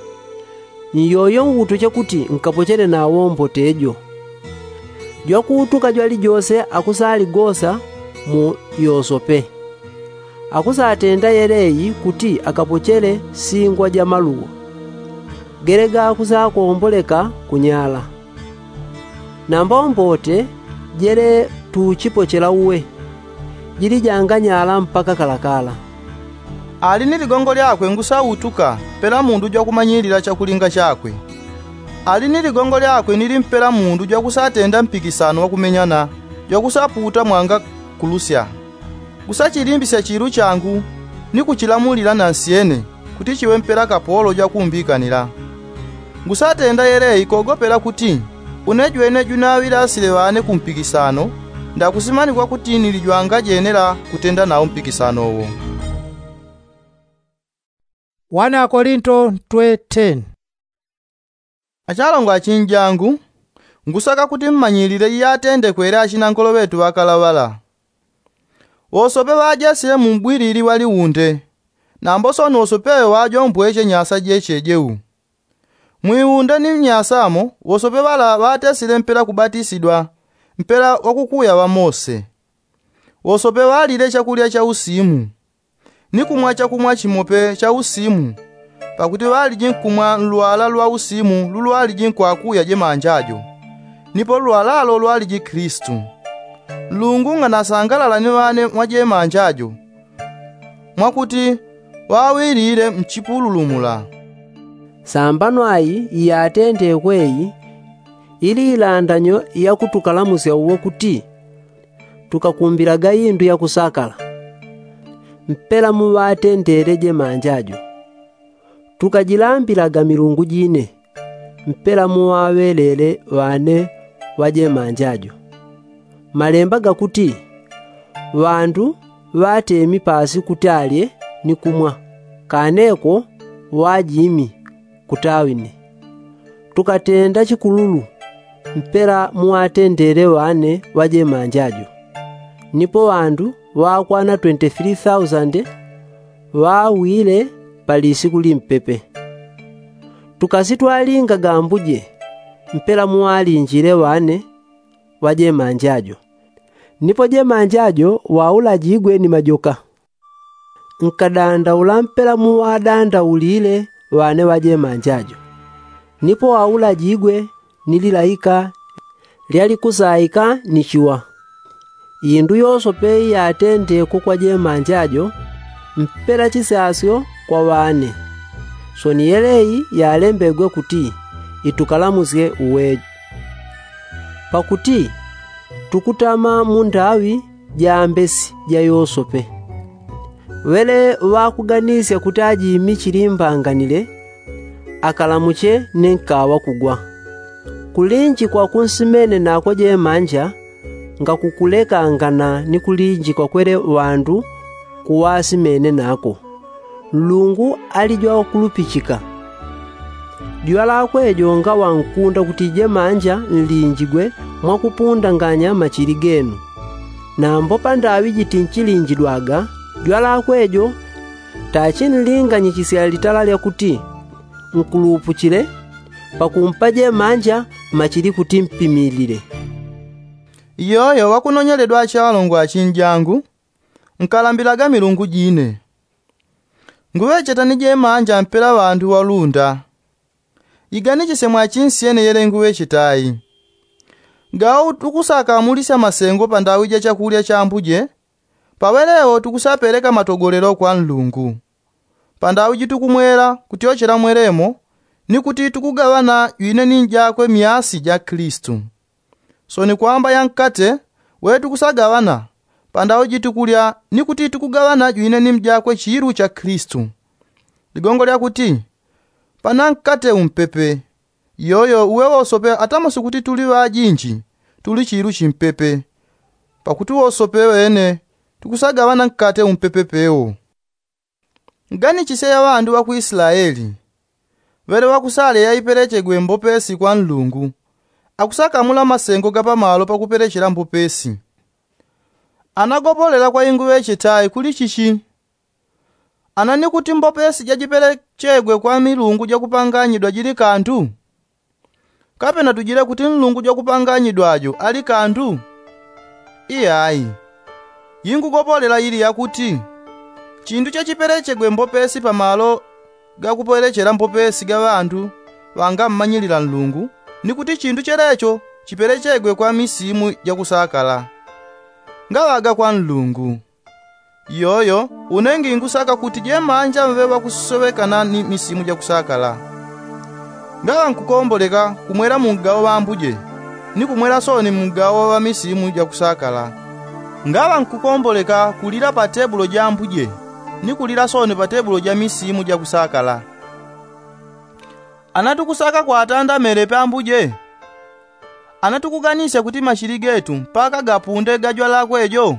yoyo ngutu chakuti nkapochere nawo mbote ejo jwa kuutuka jwali jose akusa aligosa mu yosope akusa atenda yereyi kuti akapochere singwa ja maluwa gerega akusa kuomboleka kunyala nambo mbote jere tuchipochera uwe jili janga nyala mpaka kalakala ali ni ligongo lyakwe ngusa utuka pela mundu jwa kumanyilira chakulinga chakwe ali ni ligongo lyakwe nili mpela mundu jwa kusatenda mpikisano wakumenyana jwa kusaputa mwanga kulusya kusachilimbisa chiru changu ni kuchilamulira nansiene kuti chiwe mpela kapolo jwa kumbikanira ngusatenda yereyi kogopela kuti unejwene junawira asile wane kumpikisano ndakusimani kwa kuti nilijwanga jenera kutenda nao mpikisano owo. Wana Korinto ten. Achalongo achinjangu ngusaka kuti mmanyilire yatende kwera achinankolo betu bakalawala osope bajasile mumbwiriri wali unde namboso nosopewe wajo mbweche nyasa jeche jeu mwiunde ni nyasamo osope bala batesile mpela kubatisidwa mpela wakukuya wa Mose osope walile chakulya cha usimu ni kumwa chakumwa chimope cha usimu pakuti wali jinkumwa nlwala lwa usimu lulwali jinkwakuya jema anjajo nipo lwalalo lwali ji Kristu Lungu nganasangalala ni wane mwajema anjajo mwakuti wawirire mchipululumula sambano ayi yatende kweyi ili ilandanyo yakutukalamusya uwo kuti tukakumbiraga yindu yakusakala mpela muwatendere jema anjajo tukajilambiraga milungu jine mpela muwawelele wane wajema anjajo malemba gakuti wandu watemi pasi kutalye ni kumwa kaneko wajimi kutawini tukatenda chikululu mpela muwatendere wane wajema anjajo nipo wandu wakwana twenty-three thousand wawile palisi kuli mpepe tukasitwalinga gambuje mpela muwalinjire wane wajema anjajo nipo jema anjajo waula jigwe ni majoka nkadanda ulampela muwadanda ulile wane wajema anjajo nipo waula jigwe nililaika lyali kusaika nichiwa yindu yosope yatende kwa jema anjajo mpela chisasyo kwa wane so niyeleyi yalembegwe kuti itukalamuzie uweju pakuti tukutama mundawi jambesi ja yosope wele wakuganisya kuti ajimi chilimbanganire akalamuche nenkawa kugwa kulinji kwa kunsimene nako je manja nga kukulekangana ni kulinji kwa kwere wandu kuwasimene nako Mulungu alijwa kulupichika diwa lakwe ejo nga wankunda kuti je manja nlinjigwe mwakupundanganya machiri genu nambo pandawi jitinchilinjidwaga diwa lakwe ejo tachinilinganya chisya litala lya kuti nkulupuchile pakumpaje manja machiri kuti mpimilire iyoyo wakunonyeledwa achalongo achinjangu nkalambilaga milungu jine nguwechetani je manja mpela wandu walunda igani chisemwa achinsiene yele nguwechitayi ngao tukusaka amulisa masengo pandawi ja chakulya cha mbuje pawelewo tukusapeleka matogolero kwa Mulungu pandawi jitukumwera kuti ochera mweremo ni kuti tukugawana yine ninjakwe miasi ja Kristu so ni kwamba yankate wetu kusagawana pandawi jitukulya ni kuti tukugawana yine nimjakwe chiru cha Kristu ligongo lya kuti panankate umpepe yoyo uwewo sope atamaso kuti tuli wajinji tuli chiru chimpepe pakuti wosope wene tukusagawana nkate umpepe peo ngani chiseya wandu wa ku Israeli wele wakusale yaiperechegwe mbopesi kwa Mulungu akusakamula masengo gapamalo pakuperechera mbopesi anagopolela kwa inguwe chitayi kuli chichi anani kuti mbopesi jajiperechegwe kwa milungu jakupanganyidwa jili kantu kapena tujile kuti Mulungu jakupanganyidwajo ali kantu iyayi yingu gopolela ili yakuti chindu chachiperechegwe mbopesi pamalo gakuperechera mbopesi ga bantu wanga mmanyilira Mulungu ni kuti chindu cherecho chiperechegwe kwa misimu jakusakala ngawaga kwa Mulungu yoyo unengi ngusaka kuti je manja mvewa kusowekana ni misimu jakusakala ngawa nkukomboleka kumwera mungawo wa mbuje ni kumwera soni mungawo wa misimu jakusakala ngawa nkukomboleka kulira pa tebulo ja mbuje ni kulira soni pa tebulo ja misimu jakusakala anatukusaka kwa atanda mere pa mbuje anatukuganisha kuti mashiri getu mpaka gapunde gajwa lakwe ejo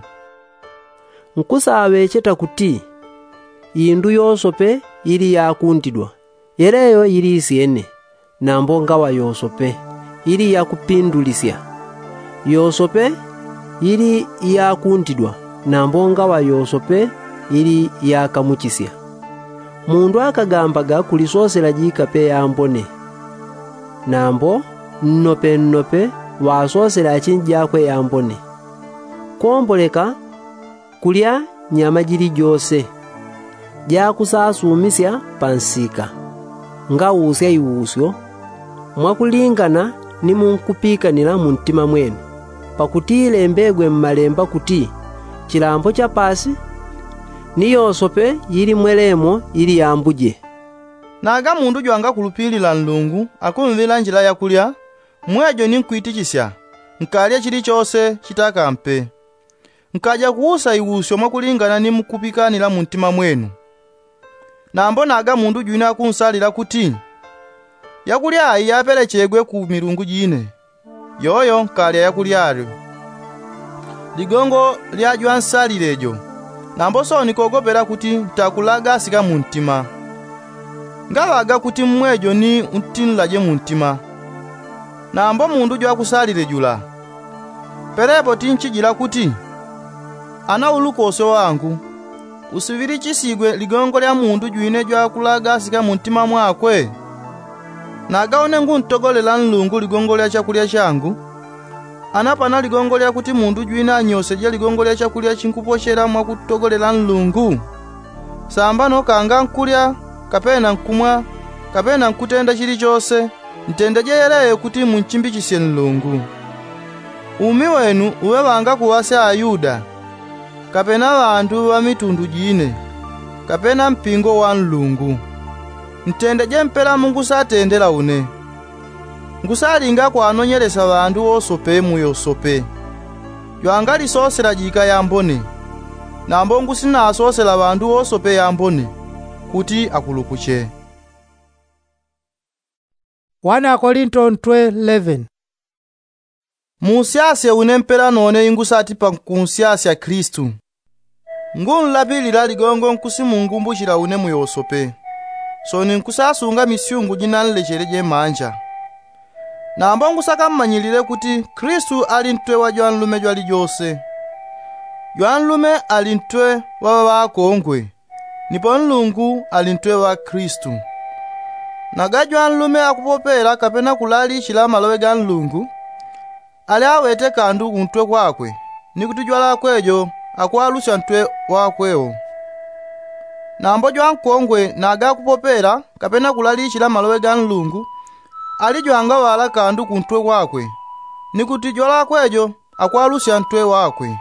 nkusawe cheta kuti indu yosope ili yakundidwa yereyo ili isiene nambo ngawa yosope ili yakupindulisya yosope ili yakundidwa nambo ngawa yosope ili yakamuchisya mundu akagambaga kulisosela jikape yambone nambo nnope nnope wasosela achinjakwe yambone komboleka kulya nyama jili jose jakusasumisya pansika nga usya iwusyo mwakulingana ni munkupikanira mu mtima mwenu pakuti ilembegwe mmalemba kuti chilambo cha pasi ni yosope yili mwelemo ili yambuje naga mundu jwanga kulupilila Mulungu akumvira njira ya kulya mwejo ni nkuitichisya nkalya chili chose chitakampe nkaja kuusa iwusyo mwakulingana ni mukupikanira mu mtima mwenu nambo naga mundu jwina kunsalira kuti yakulya ayi yaperechegwe ku milungu jine yoyo nkalya yakulyalyo ligongo lyajwa nsalirejo nambo so nikogopera kuti takulaga asika mu mtima ngawaga kuti mmwejo ni utinlaje mu mtima nambo mundu jwa kusalire jula perepo tinchijira kuti ana ulukoso wangu usiviri chisigwe ligongo lya mundu jwine jwa kulaga asika mu mtima mwakwe nagaone nguntogolela Mulungu ligongo lya chakulya changu anapana ligongo lya kuti mundu jwina anyoseje ligongo lya chakulya chinkuposhera mwa kutogolela Mulungu samba no kanga nkulya kapena nkumwa kapena nkutenda chili chose ntendeje yereye kuti munchimbichisye Mulungu umi wenu uwe wanga kuwase Ayuda kapena bantu wa mitundu jine kapena mpingo wa Mulungu ntendeje mpela Mungu satendela une ngusalinga kwa anonyelesa bantu osope mu yosope yanga lisosera jika yambone nambo ngusinasosela bandu osope yambone kuti akulukuche. first Korinto twelve eleven. Musiasye unempera none ingusati pa kunsiasya Kristu. Ngunlapilira ligongo nkusimungumbuchira une muyosope. So ninkusasunga misyungu jinanlechereje manja. Nambo ngusakamanyilire kuti Kristu ali ntwe wa jwanlume jwali jose. Jwanlume ali ntwe wa bakongwe. Nipo Mulungu ali ntwe wa Kristu. Naga jwanlume akupopera kapena kulali chila malowe ga Mulungu. Ali awete kandu kuntwe kwakwe. Nikuti jwala kwejo akwalusha ntwe wakwewo. Nambo jwankongwe naga kupopera kapena kulali chila malowe ga Mulungu. Ali jwanga wala kandu kuntwe kwakwe. Nikuti jwala kwejo akwalusha ntwe wakwe.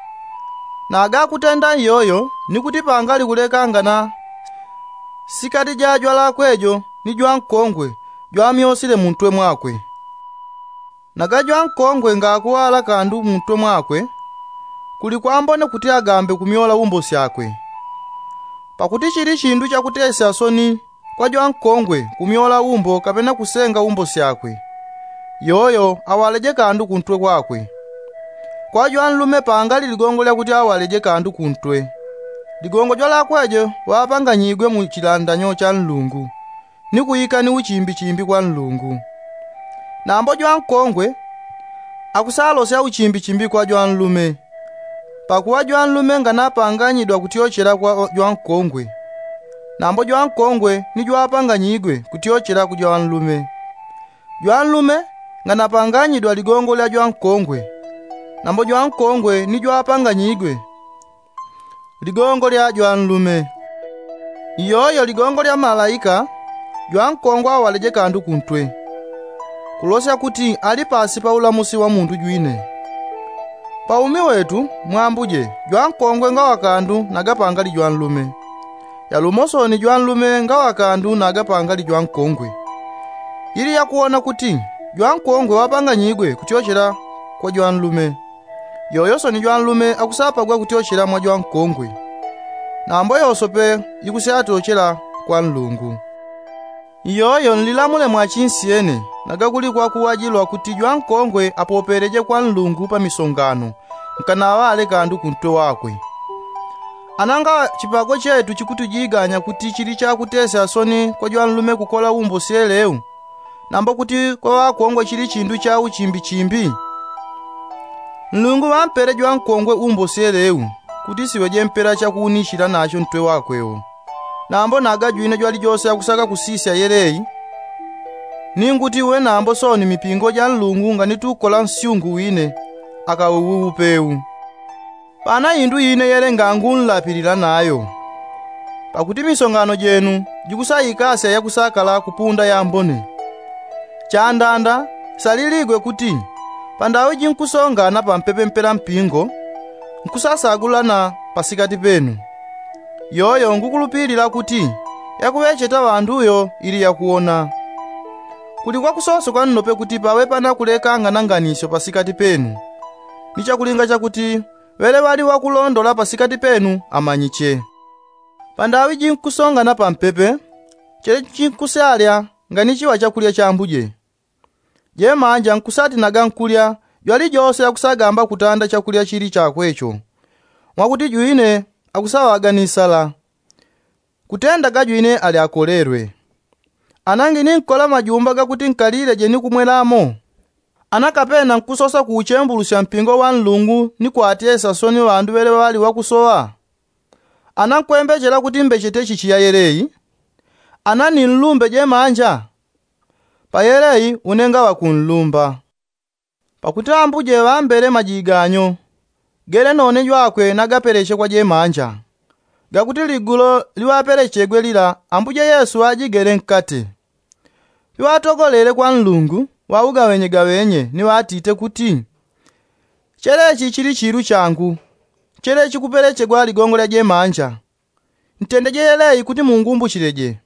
Naga kutenda yoyo nikuti pangali kulekangana. Sikati ja jwala kwejo ni jwankongwe jwamyosile muntwe mwakwe. Naga jwankongwe ngakuwala kandu muntwe mwakwe. Kuli kwambone kuti agambe kumyola umbo syakwe. Pakuti chili chindu chakutesa soni kwa jwankongwe kumyola umbo kapena kusenga umbo syakwe. Yoyo awaleje kandu kuntwe kwakwe. Kwa jwanlume pangali ligongo lya kuti awaleje kandu kuntwe. Ligongo jwala kwejo wapanganyigwe mu chilandanyo cha Mulungu. Ni kuyika ni uchimbi chimbi kwa Mulungu. Nambo jwankongwe akusalosya uchimbi chimbi kwa jwanlume. Pakuwa jwanlume nganapanganyidwa kutiochera kwa jwankongwe. Nambo jwankongwe ni jwapanganyigwe kutiochera ku jwanlume. Jwanlume nganapanganyidwa ligongo lya jwankongwe. Nambo jwankongwe ni jwapanganyigwe ligongo lya jwanlume. Yoyo ligongo lya malaika jwankongwe awaleje kandu kuntwe. Kulosya kuti ali pasi pa ulamusi wa muntu jwine. Paumi wetu mwambuje jwankongwe nga wakandu nagapangali jwanlume. Yalumoso ni jwanlume nga wakandu nagapangali jwankongwe. Ili ya kuona kuti jwankongwe wapanganyigwe kutiochera kwa jwanlume. Yoyoso ni jwanlume akusapagwa kutiochera mwa jwankongwe. Nambo yosope ikusyatochera kwa Mulungu. Yoyo nlilamule mwa chinsiyene nagakuli kwa kuwajilwa kuti jwankongwe apopereje kwa Mulungu pa misongano nkana awale kandu kuntwe wakwe. Ananga chipago chetu chikutujiganya kuti chili chakutesa soni kwa jwanlume kukola umbo seleu. Nambo kuti kwa wakongwe chili chindu cha uchimbi chimbi. Mulungu wampere jwankongwe umbo seleu kuti siweje mpera chakuunishira nacho ntwe wakwewo. Nambo naga jwine jwali jose akusaka kusisya yereyi. Ninguti we nambo soni mipingo ja Mulungu nga nitukola nsyungu wine akawuwu peu. Pana indu yine yere ngangunlapilira nayo. Pakuti misongano jenu jikusayikasya yakusakala kupunda yambone. Chandanda saliligwe kuti pandawe jinkusongana pampepe mpera mpingo nkusasagulana pasikati penu. Yoyo ngukulupilira kuti yakuwecheta wanduyo ili yakuona. Kuli kwa kusoso kwa nnope kuti pawe pana kulekanga nanganisyo pasikati penu. Nicha kulinga chakuti wele wali wakulondola pasikati penu amanyiche. Pandawi jinkusongana pampepe chele jinkusalya nganichi wachakulya chambuje. Je manja nkusati naga nkulya yali jose yakusagamba kutanda chakulya chili chakwecho. Mwakuti juine akusawaganisala. Kutenda gajuine ali akolerwe. Anangi ninkola majumba gakuti nkalire je nikumwelamo. Anakapena nkusosa kuuchembulusya mpingo wa Mulungu ni kwatesa soni wandu wele wali wakusowa. Anakwembechera kuti mbechete chichiya yereyi. Anani nlumbe je manja. Pa yereyi unenga wakunlumba. Pakuti ambuje wambere majiganyo. Gere none jwakwe nagapereche kwa je manja. Gakuti ligulo liwaperechegwe lila ambuje Yesu ajigere nkate. Liwatogolere kwa Mulungu wauga wenye gawenye ni watite kuti cherechi chili chiru changu. Cherechi kuperechegwa ligongo lya je manja. Ntendejeleyi kuti mungumbuchireje.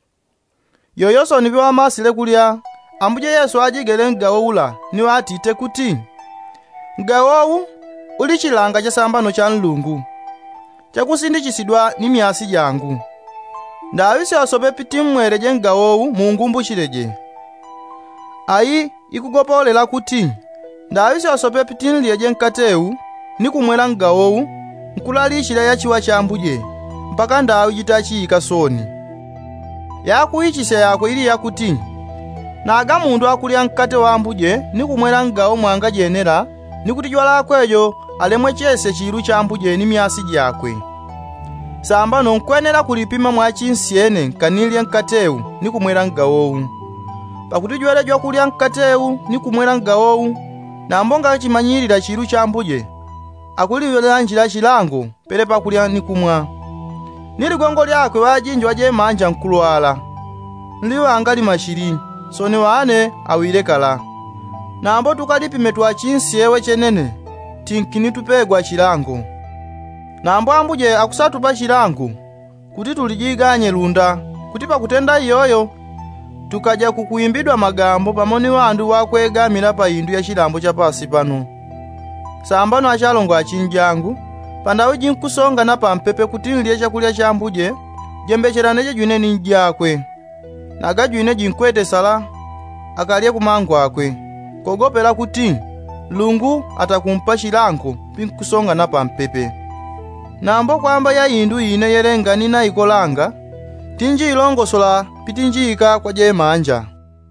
Yoyoso ni biwa masile kulya ambuje Yesu ajigere ngawo ula ni watite kuti ngawo uli chilanga cha sambano cha Mulungu. chakusindichisidwa ni myasi jangu. Ndawisi asope piti mmwereje ngawowu mungumbuchireje. Ayi ikugopolela kuti ndawisi asope piti nliyeje nkatewu ni kumwera ngawowu nkulalishira ya chiwa cha Ambuye mpaka ndawu chitachiyika soni. Yakuichisa yako ili yakuti naga mundu akulya nkate wa Ambuye ni kumwera ngawo mwanga jenera ni kuti jwa lakwejo alemwe chese chiru cha Ambuye ni myasi jakwe. Samba nonkwenera kulipima mwa chinsiene nkanilya nkatewu ni kumwera ngawowu. Pakuti jwele jwa kulya nkatewu ni kumwera ngawowu na mbonga chimanyirira chiru cha Ambuye akuliwela njira chilango pele pakulya ni kumwa. Niligongo lyakwe wajinjwa je manja nkulwala. Nliwa angali mashiri, soni wane awile kala. Na ambo tukalipime twa chinsiewe chenene, tinkini tupegwa chilango. Na ambo Ambuye akusatupa chilango, kuti tulijiganye lunda, kuti pakutenda iyoyo, tukaja kukuimbidwa magambo pamoni wandu wakwegamira pa indu ya chilambo cha pasi pano. Sambano achalongo achinjangu, pandawu jinkusonga na pampepe kuti nliye chakulya cha Ambuye, jembecheraneje jwine ninjakwe. Naga jwine jinkwete sala, akalye kumangu akwe. Kogopela kuti, lungu atakumpa chilango pinkusonga na pampepe. Nambo kwamba ya indu ine yerenga nina ikolanga, tinji ilongo sola pitinjika kwa je manja.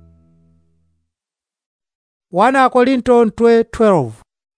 Wana Korinto twelve.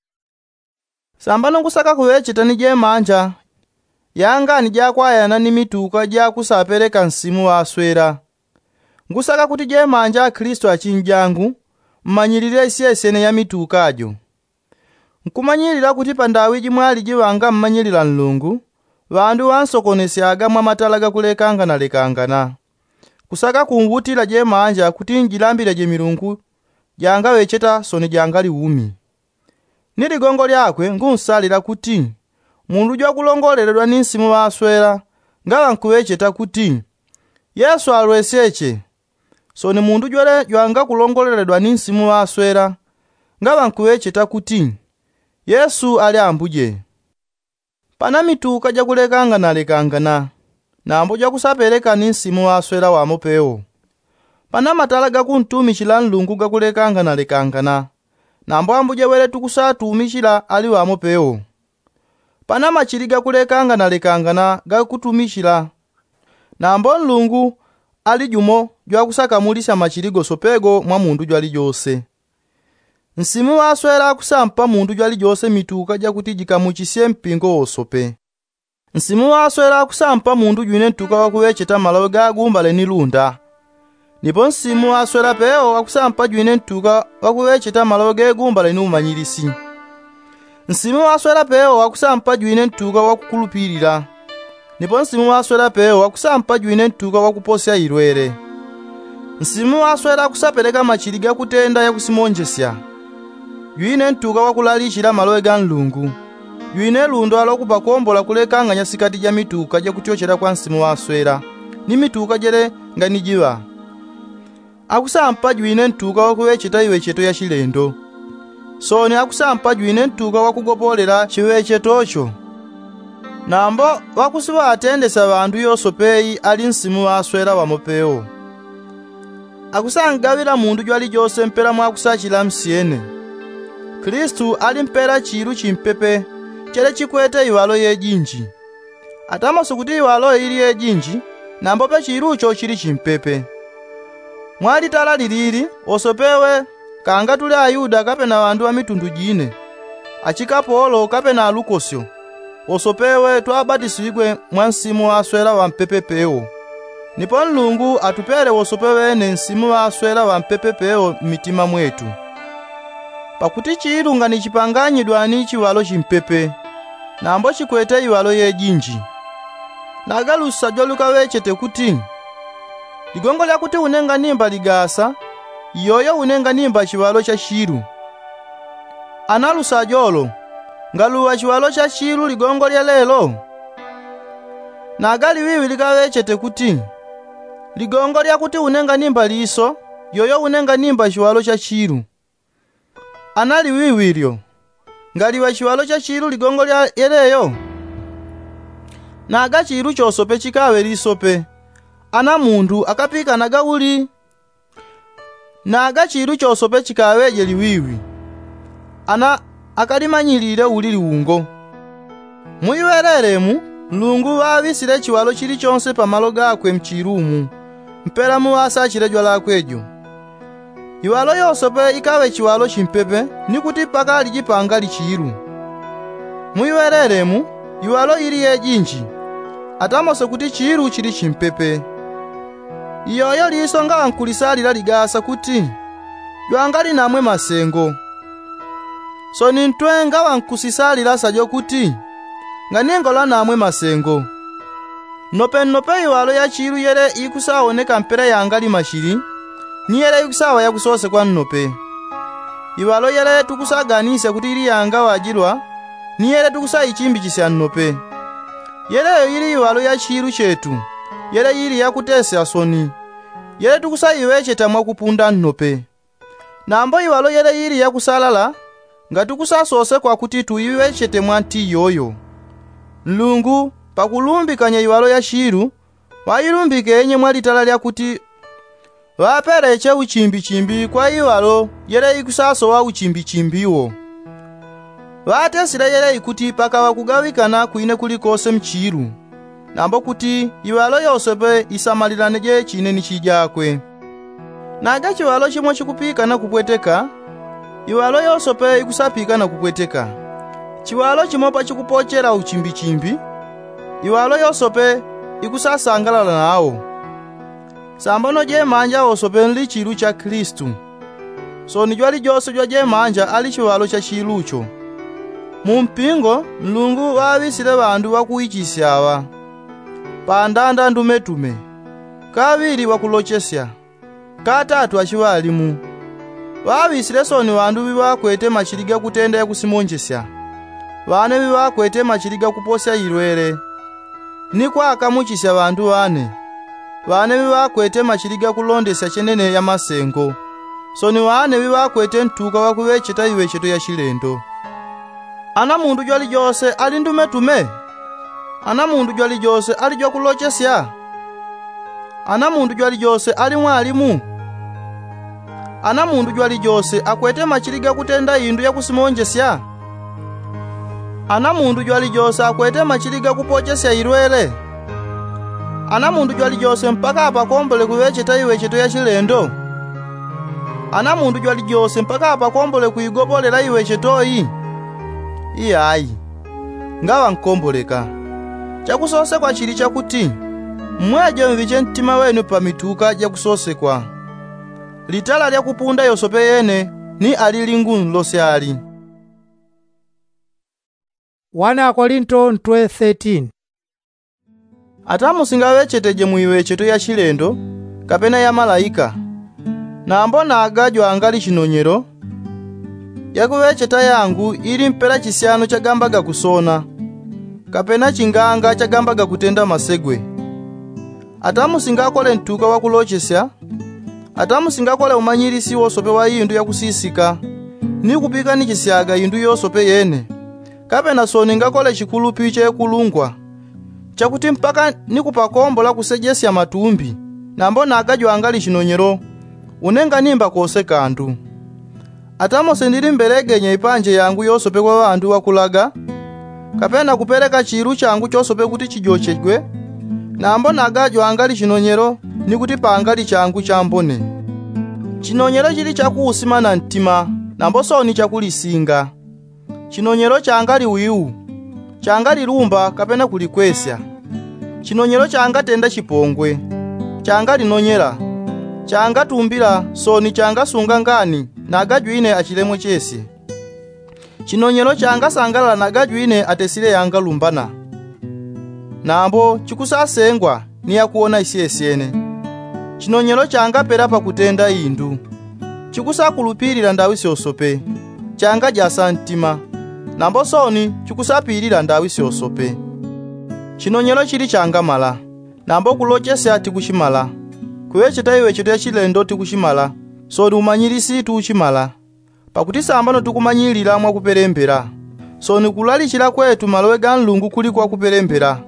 Sambano kusaka kuwechita ni je manja, yanga ni jakwayana ni mituka jakusapereka nsimu wa aswera. Ngusaka kuti je manja Kristo achinjangu, mmanyirire isiyesene ya mitukajo. Nkumanyirira kuti pandawi jimwali jiwanga mmanyirira nlungu, vandu wansokonesyaga mwa matalaga kulekangana lekangana. Kusaka kumvutira je manja kuti njilambire je milungu, janga wecheta soni jangali umi. Niligongo lyakwe ngunsalira kuti mundu jwa kulongoleredwa ninsimu wa aswera ngala nkuwecheta kuti Yesu alweseche. Soni mundu jwale jwanga kulongoleredwa ninsimu wa aswera ngala nkuwecheta kuti Yesu ali Ambuye. Pana mituka ja kulekangana lekangana na ambo jwa kusapereka ninsimu wa aswera wa mopeo. Pana matalaga kuntumishila nlungu ga kulekangana lekangana nambo Ambuye wele tukusatumishila ali wa mopeo. Pana machiriga kulekangana lekangana ga kutumishila nambo nlungu ali jumo jwa kusakamulisha machirigo sopego mwa mundu jwali jose. Nsimu wa aswera kusampa mundu jwali jose mituka ja kuti jikamuchisie mpingo osope. Nsimu wa aswera kusampa mundu jwine ntuka wakuwecheta malawe ga gumbale ni lunda. Nipo nsimu wa aswera peo wakusampa jwine ntuka wakuwecheta malawe ga gumbale ni umanyirisi. Nsimu wa aswera peo wakusampa jwine ntuka wakukulupirira. Nipo nsimu wa aswera peo wakusampa jwine ntuka wakuposya irwere. Nsimu wa aswera kusapeleka machiriga kutenda ya kusimonjesya. Jwine ntuka wakulalishira malawe ga nlungu. Jwine lundo alokupa kombola kulekanganya sikati ja mituka ja kutyochera kwa nsimu wa aswera. Ni mituka jere nga nijiwa. Akusampa jwine ntuka wakuwecheta iwecheto ya chilendo. Soni akusampa jwine ntuka wakugopolera chiwechetocho. Nambo wakusiwa atendesa bandu yosopeyi ali nsimu wa aswera wa mopeo. Akusangawira mundu jwali jose mpera mwakusachila msiene. Kristu ali mpera chiru chimpepe chele chikwete iwalo yejinji. Atamaso kuti iwalo ili yejinji nambo pe chirucho chili chimpepe. Mwali tala lilili osopewe kanga tuli Ayuda kapena wandu wa mitundu jine. Achika Polo kapena Alukosyo. Osopewe twabatiswigwe mwa nsimu wa aswera wa mpepepeo. Nipo nlungu atupere osopewe ne nsimu wa aswera wa mpepepeo mitima mwetu. Pakuti chilunga ni chipanganyidwa ni chiwalo chimpepe. Nambo chikwete iwalo yejinji. Nagalusa joluka wechete kuti ligongo lya kuti unenga nimba ligasa, yoyo unenga nimba chiwalo cha shiru. Analusa jolo, ngaluwa chiwalo cha shiru ligongo lya lelo. Nagali wiwi ligawechete kuti ligongo lya kuti unenga nimba liso, yoyo unenga nimba chiwalo cha shiru. Anali wiwilyo, ngaliwa chiwalo cha shiru ligongo lya eleyo. naga chiru chosope chikawe lisope, ana mundu akapika naga uli, naga chiru chosope chikaweje liwiwi, ana akalimanyilile uli liungo. Muyiwereremu, Mulungu wavisile chiwalo chili chonse pamalo gakwe mchirumu, mpela muwasa chilejwa lakwejo. Iwalo yosope ikawe chiwalo chimpepe, nikuti paka lijipanga lichiru. Muyiwereremu, iwalo ili yejinji, atamose kuti chiru chili chimpepe. Iyoyo liso nga wankulisalila ligasa kuti, ywangali namwe masengo. So nintwe nga wankusisalila sajo kuti, nga ningola namwe masengo. Nope nope iwalo ya chiru yele ikusaoneka mpera yangali mashiri, ni yele ikusawa ya kusose kwa nope. Iwalo yele tukusaganise kuti ili yanga wajilwa, ni yele tukusa ichimbi chisya nope. Yele ili iwalo ya chiru chetu, yele ili ya kutese asoni. Yele tukusa iweche tamwa kupunda nope. Nambo iwalo yele ili ya kusalala, nga tukusa sose kwa kuti tuiweche temwa nti yoyo. Mulungu pakulumbikanya iwalo ya chiru, wayilumbike enye mwalitala lya kuti wapereche uchimbi chimbi kwa iwalo yele ikusaso wa uchimbi chimbiwo. Watesila yele ikuti paka wakugawikana kuine kulikose mchiru, nambo kuti iwalo yosope isamalilaneje chine nichijakwe. Naga chiwalo chimwe chikupika na kupweteka, iwalo yosope ikusapika na kupweteka. Chiwalo chimopa chikupochera uchimbi chimbi, iwalo yosope ikusasangalala nao. Sambono je manja osope nli chiru cha Kristu. So nijwali jose jwa je manja ali chiwalo cha chirucho. Mumpingo, Mulungu wavisile bandu wakuichisyawa. Pandanda ndumetume, kaviri wakulochesya, katatu achiwalimu. Wavisile soni wandu biwakwete machiliga kutenda ya kusimonjesya. Wane biwakwete machiliga kuposya ilwele. Nikwa akamuchisya bandu wane. Wane biwakwete machiliga kulondesya chenene ya masengo. Soni wane biwakwete ntuka wakuwecheta iwecheto ya shilendo. Ana mundu jwali jose ali ndumetume. Ana mundu jwali jose ali jwa kulochesya. Ana mundu jwali jose ali mwalimu. Ana mundu jwali jose akwete machiliga kutenda indu ya kusimonjesya. Ana mundu jwali jose akwete machiliga kupochesya ilwele. Ana mundu jwali jose mpaka apa kombole kuwecheta iwecheto ya shilendo. Ana mundu jwali jose mpaka apa kombole kuigobolela iwechetoyi. Iyayi, ngawa nkomboleka. Chakusose kwa chili chakuti, mweje mviche ntima wenu pa mituka ja kusose kwa. Litala lya kupunda yosope yene ni alilingu nlosyali. Wana Korinto ntwe thirteen. Atamu singawecheteje muiwecheto ya shilendo, kapena ya malaika. Na ambona agajwa angali chinonyero, yakuwecheta yangu ili mpela chisyano chagambaga kusona, kapena chinganga chagambaga kutenda masegwe. Atamu singakole ntuka wakulochesya, atamu singakole umanyirisi wosope wa indu ya kusisika, ni kupika ni chisyaga indu yosope yene, kapena soni ngakole chikulupi che kulungwa, chakuti mpaka ni kupakombola kusejesya matumbi, na mbona agajwa angali chinonyero, unenga nimba kose kandu. Atamo sendili mbelegenye ipanje yangu yosope kwa wandu wakulaga, kapena kupeleka chiru changu chosope kuti chijochejwe, na mbona agajwa angali chinonyero ni kuti pangali changu chambone. Chinonyero chili chakuusima na ntima, na mboso ni chakulisinga. Chinonyero changali wiu, changali lumba kapena kulikwesya. Chinonyero changa tenda chipongwe, changali nonyera, changa tumbila soni changa sunga ngani, na agajwine achilemo chesi. Chinonyero changa sangala na agajwine atesile yanga lumbana. Nambo chikusasengwa ni ya kuona isiesyene. Chinonyero changa perapa kutenda indu. Chikusakulupilila ndawisi osope. Changa jasa ntima. Nambo soni chikusapilila ndawisi osope. Chinonyero chili changa mala. Nambo kulochesya tikushimala. Kuwecheta iwecheto ya chilendo tikushimala. Soni umanyirisi tuuchimala. Pakuti sambano tukumanyilila mwa kuperembera. Soni kulalichila kwetu malowe ga Mulungu kuli kwa kuperembera.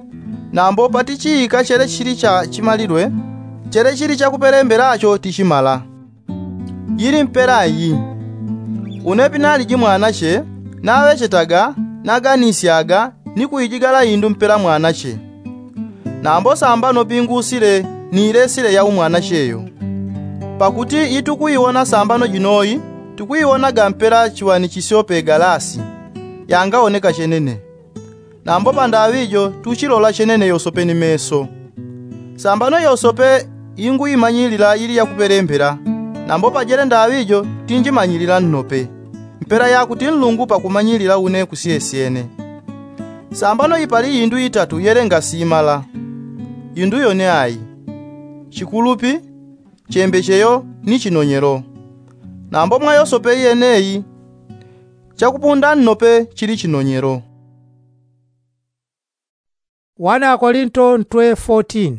nambo patichiyika chere chili cha chimalidwe, chere chili chakuperemberacho tichimala. Yili mpera iyi, unepi naliji mwanache, nawechetaga, naganisyaga, ni kuyijigala indu mpera mwanache. Nambo sambano pingusile ni ilesile ya umwanacheyo. Pakuti itu kuyiwona sambano jinoyi, tukuyiwona gampera chiwani chisiope galasi, yanga oneka chenene. Nambo pandawijo tuchilola chenene yosope ni meso. Sambano yosope ingu imanyilila ili ya kuperembera, nambo pajele ndawijo tinji manyilila nnope. Mpera ya kuti nlungu pa kumanyilila une kusiesiene. Sambano ipali indu itatu yerenga simala. Indu yone ayi, chikulupi, chembecheyo ni chinonyero. Nambo mwa yosope yeneyi, chakupunda nnope chili chinonyero. Wana Korinto twelve fourteen.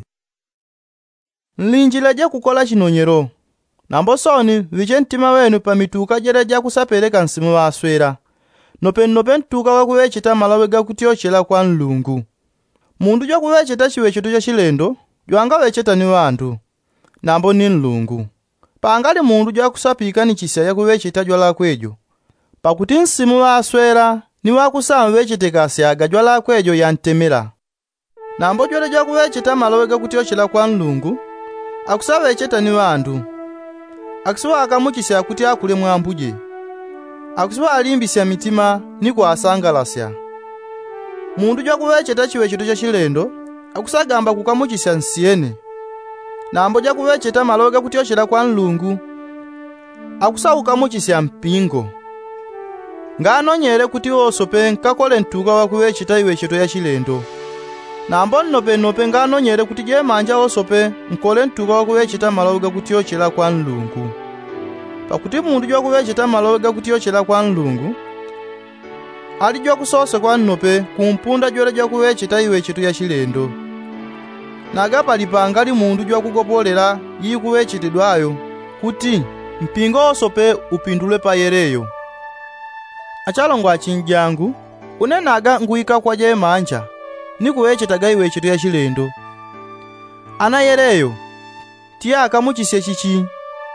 Nlinjileje kukola chinonyero. Nambo soni viche ntima wenu pa mituka jereja kusapeleka nsimu waswera. Nope nope ntuka wakuwechita malawe gakutiochela kwa nlungu. Mundu jwa kuwechita chiwechetu cha chilendo, jwanga wecheta ni wandu. Nambo ni nlungu. Pangali mundu jwa kusapika ni chisa ya kuwechita jwa lakwejo. Pakuti nsimu waswera, ni wakusama wechete kasyaga jwa lakwejo ya ntemela. Nambo jwele jwa kuwechita malawe gakutiochela kwa nlungu, akusa wecheta ni wandu. Akusiwa akamukisya kuti akule mwambuje. Akusiwa alimbisya mitima ni kwasangalasya. Mundu jwa kuwecheta chiwechetu cha chilendo, akusagamba kukamukisya nsiene. Nambo jwa kuwecheta malawe gakutiochela kwa nlungu, akusa ukamukisya mpingo. Nganonyele kuti osope nkakole ntuka wakuwecheta iwechetu ya chilendo. Nambo nnope nope nganonyele kuti je manja osope nkole ntuka wakuwecheta malawe gakutiochela kwa nlungu. Pakuti mundu jwa kuwecheta malawe gakutiochela kwa nlungu, ali jwa kusose kwa nnope kumpunda jwele jwa kuwecheta iwechetu ya chilendo. Naga palipangali mundu jwa kukopolera yi kuwechetedwayo, kuti mpingo osope upindule pa yereyo. Achalongo achinjangu, unenaga nguika kwa je manja, ni kuwechetaga iwechetu ya chilendo. Ana yereyo, tiya akamukisye chichi.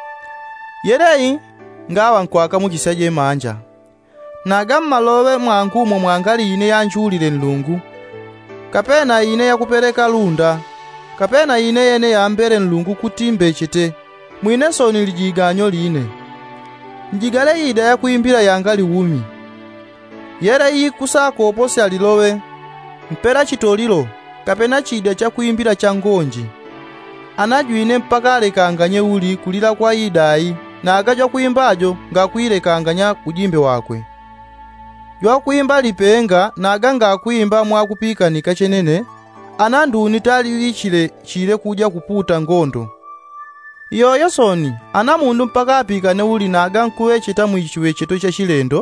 Yereyi, ngawa nkwaka mukisya je manja. Naga mmalowe mwankumo mwangali ine yanjulile nlungu. Kapena ine ya kupereka lunda. Kapena ine yene ya mbere nlungu kuti mbechete. Mwine soni lijiganyo line. Njigale ida ya kuimbira yangali wumi. Yereyi kusako opose alilowe. Mpera chitolilo, kapena chida cha kuimbira cha ngonji. Anajuine mpaka alekanganye uli kulila kwa idai, na akajwa kuimbajo nga kuilekanganya kujimbe wakwe. Jwa kuimba lipenga na aganga kuimba mwa kupika ni kachenene, anandu nitali lichile chile kuja kuputa ngondo. Iyo yosoni, anamundu mpaka apika ne uli na agankuwe chita mwichiwe cheto cha chilendo.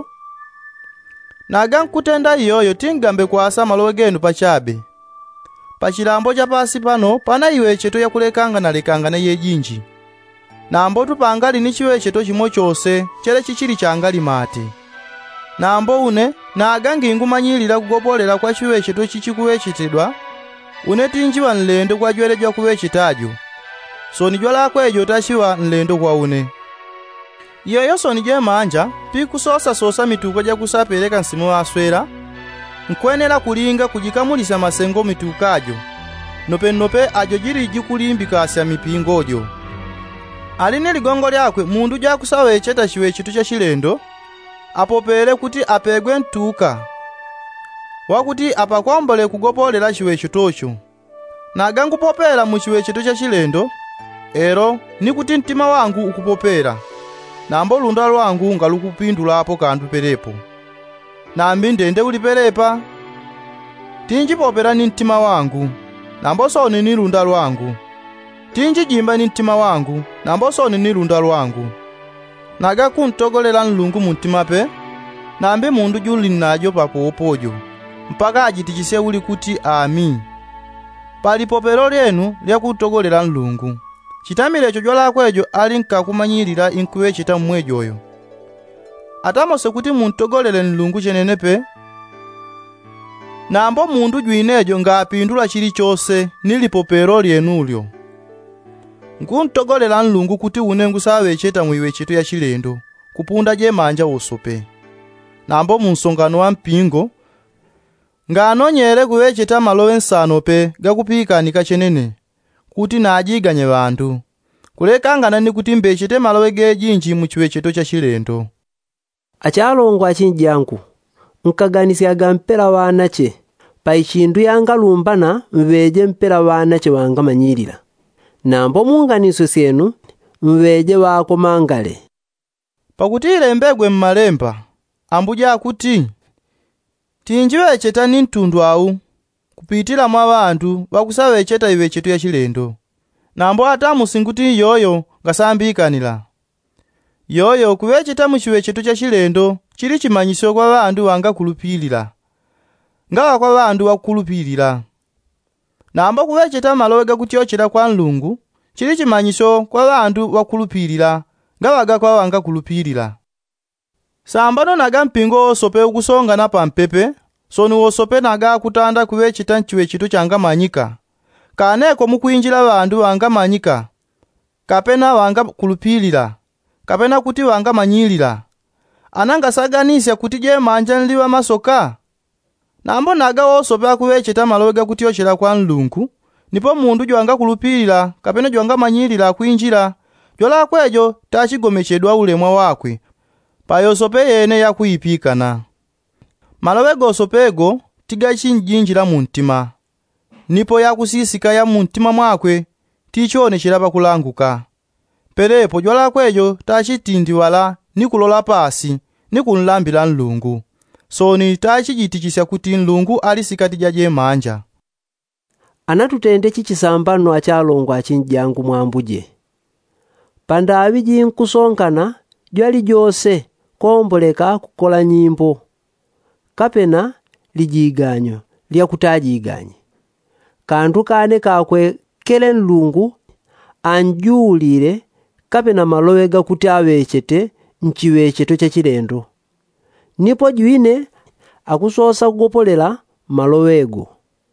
Na agankutenda iyoyo tingambe kwa asa malowe genu pachabe. Pachilambo cha pasi pano, pana iwe cheto ya kulekanga na lekanga na yejinji. Na ambo tupangali ni chiwe cheto chimo chose, chele chichili changali mate. Na ambo une, na agangi ingumanyilila kugopolera kwa chiwe cheto chichikuwe chitidwa, une tinjiwa nlendo kwa jwele jwa kuwe chitajo. So ni jwala kwejo tashiwa nlendo kwa une. Iyo yoso ni je manja, piku sosa sosa mituko ja kusapeleka nsimu waswera, nkwenela kulinga kujikamulisa masengo mitukajo, nope nope ajo jiri jikulimbika asya mipingojo. Aline ligongo lyakwe mundu ja kusawecheta chiwe chitu cha chilendo, apopele kuti apegwe ntuka. Wakuti apakwambole kugopolera chiwe chitocho. Na gangu popela mu chiwe chitu cha chilendo, ero ni kuti ntima wangu ukupopera. Nambo lunda lwangu nga lukupindula apo kandu perepo. Nambi ndende uliperepa. Tinji popera ni ntima wangu. Nambo soni ni lunda lwangu. Tinji jimba ni ntima wangu. Nambo soni ni lunda lwangu. Naga kuntogolera nlungu muntima pe. Nambi mundu juli najo papo opojo. Mpaka ajitikise uli kuti ami. Pali popero lyenu lya kutogolera nlungu. Chitamile cho jwala kwejo ali nkakumanyilira inkuwe chita mwejoyo. Atamose kuti muntogolele nlungu chenenepe. nambo mundu jwinejo ngapindula chilichonse nilipopero lyenulyo. Nkuntogolera Mulungu kuti unengu sawecheta mwiwecheto ya chilendo kupunda je manja wosope. Nambo munsongano wa mpingo nganonyere kuwecheta malowe nsano pe gakupikani kachenene kuti najiganye bantu kulekangana ni kuti mbechete malowe gejinji mu chiwecheto cha chilendo. Achalongo achinjangu nkaganisyaga mpera wanache pa ichindu yangalumbana mveje mpera wanache wangamanyirira. Nambo munganiso syenu mveje wako mangale. Pakuti ilembegwe mmalemba ambuja akuti tinjiwecheta ni ntundu awu kupitira mwa bantu bakusawecheta iwecheto ya chilendo. Nambo ata musinguti yoyo ngasambikanira. Yoyo kuwecheta mu chiwecheto cha chilendo chili chimanyiso kwa bantu wangakulupilira. Ngawa kwa bantu wakulupilira. Nambo kuwecheta malowe gakutyochera kwa Mulungu chili chimanyiso kwa bantu wakulupilira ngawaga kwa wangakulupilira. Sambano naga mpingo osope ukusongana pa mpepe sonu osope naga kutanda kuwecheta nchiwecheto changamanyika. Kaneko mukuinjira bantu wangamanyika kapena wangakulupilira kapena kuti wangamanyirira. Ananga saganisya kuti je manja nliwa masoka. Nambo naga osope akuwecheta malowe gakutyochera kwa Mulungu nipo mundu jwangakulupilira kapena jwangamanyirira kuinjira jola kwejo tachigomechedwa ulemwa wakwe payosope yene yakuyipikana. Malowe gosopego tigachinjinjira mu ntima nipo yakusisika ya mu ntima mwakwe tichonechera pakulanguka. Perepo jola kwejo tachitindiwala ni kulola pasi ni kunlambira Mulungu. Soni tachijitikisya kuti Mulungu ali sikati jaje manja. Anatutende chichisambano achalongo achinjangu mwambuje. Pandavi jinkusongana jwali jose komboleka kukola nyimbo kapena lijiganyo lya kutajiganye. Kandu kane kakwe kele Mulungu anjulire kapena malowe gakuti awechete nchiwecheto cha chilendo. Nipo jwine akusosa kugopolera malowego.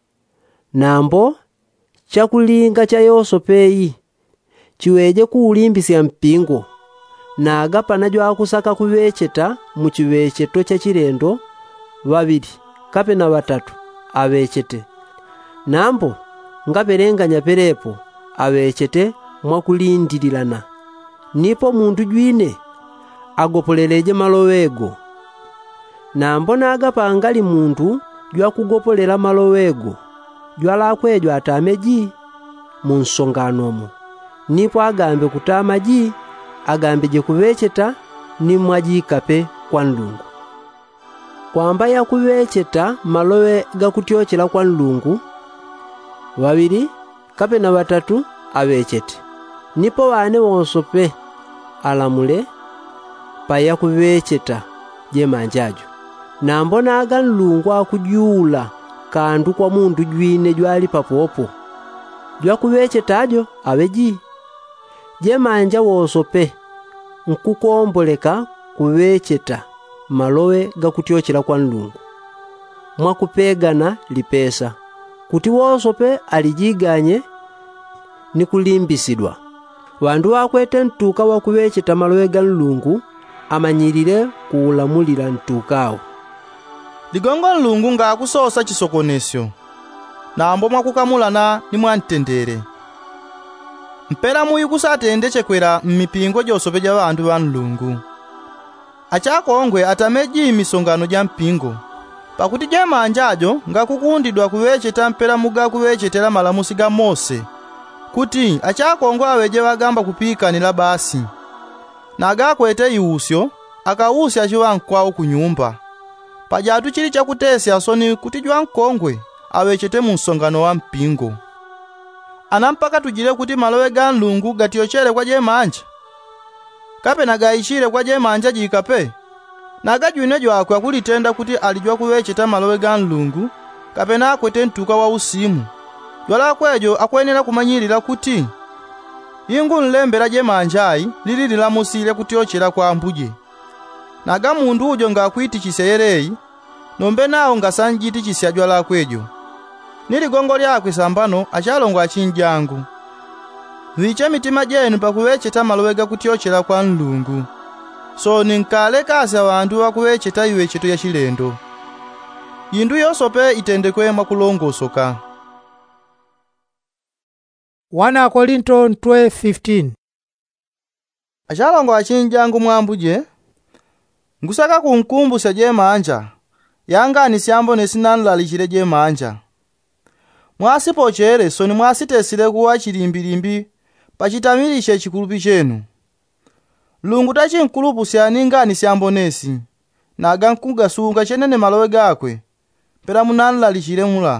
Nambo chakulinga cha yosopeyi chiweje kuulimbisya mpingo naga panajwa akusaka kuwecheta mu chiwecheto cha chilendo babiri kapena batatu awechete. Nambo ngaperenganya perepo awechete mwakulindirirana. Nipo mundu jwine agopolereje malowego. Nambo naga pangali mundu jwa kugopolera malowego jwala kwejo atameji mu nsonganomo. Nipo agambe kutamaji agambe je kuwecheta ni mwajikape kwa Mulungu. Kwamba ya kuwecheta malowe gakutyochera kwa Mulungu babiri kapena batatu awechete. Nipo wane wonsope alamule pa ya kuwecheta je manjajo. Nambo naga Mulungu akujula kandu kwa mundu jwine jwali papopo jwa kuwechetajo aweji. Je manja wosope nkukomboleka kuwecheta malowe gakutyochera kwa Mulungu mwakupegana lipesa kuti wosope alijiganye ni kulimbisidwa. Wandu wakwete ntuka wa kuwecheta malowe ga Mulungu amanyirire kuulamulira ntukao. Ligongo Mulungu ngakusosa chisokonesyo nambo mwakukamulana ni mwantendere. Mpera muyi kusatende chekwera mmipingo josope ja bantu ba Mulungu. Achakongwe atameji misongano ja mpingo pakuti je manjajo ngakukundidwa kuwecheta mpera muga kuwechetera malamusi ga Mose kuti achakongwe aweje bagamba kupikanira basi naga kwete iusyo akawusya chiwankwawo kunyumba pajatu chili chakutesya soni kuti jwankongwe awechete mu nsongano wa mpingo. Anampaka tujire kuti malowe ga Mulungu gatiyochere kwa je manja kapena gaishire kwa je manja jikape naga jwine jwakwe akulitenda kuti alijwa kuwecheta malowe ga Mulungu kapena akwete ntuka wa usimu jwala kwejo akwenera kumanyirira kuti ingu nlembera je manjai lili lilamusire kutyochera kwa ambuje. Naga mundu ujo ngakwiti chiseyereyi nombe nawo ngasanjiti chisyajwa lakwejo. Niligongo lyakwe sambano achalongo achinjangu. Viche mitima jenu pakuwecheta malowega kutiochera kwa Mulungu. So ninkale kasi abantu bakuwecheta iwecheto ya chilendo. Yindu yosope itendekwe makulongosoka. First Corinthians twelve fifteen. Achalongo achinjangu mwambuje. Ngusaka kunkumbusha je manja. Yanga nisyambo nesinanlalishire je manja. Mwasipochere so ni mwasitesire kuwa chilimbilimbi pachitamilishe chikulupi chenu. Lungu tachi nkulupu syaninga nisyambo nesi. Naga nkugasunga chenene malowe gakwe. Pera munanlalishire mula.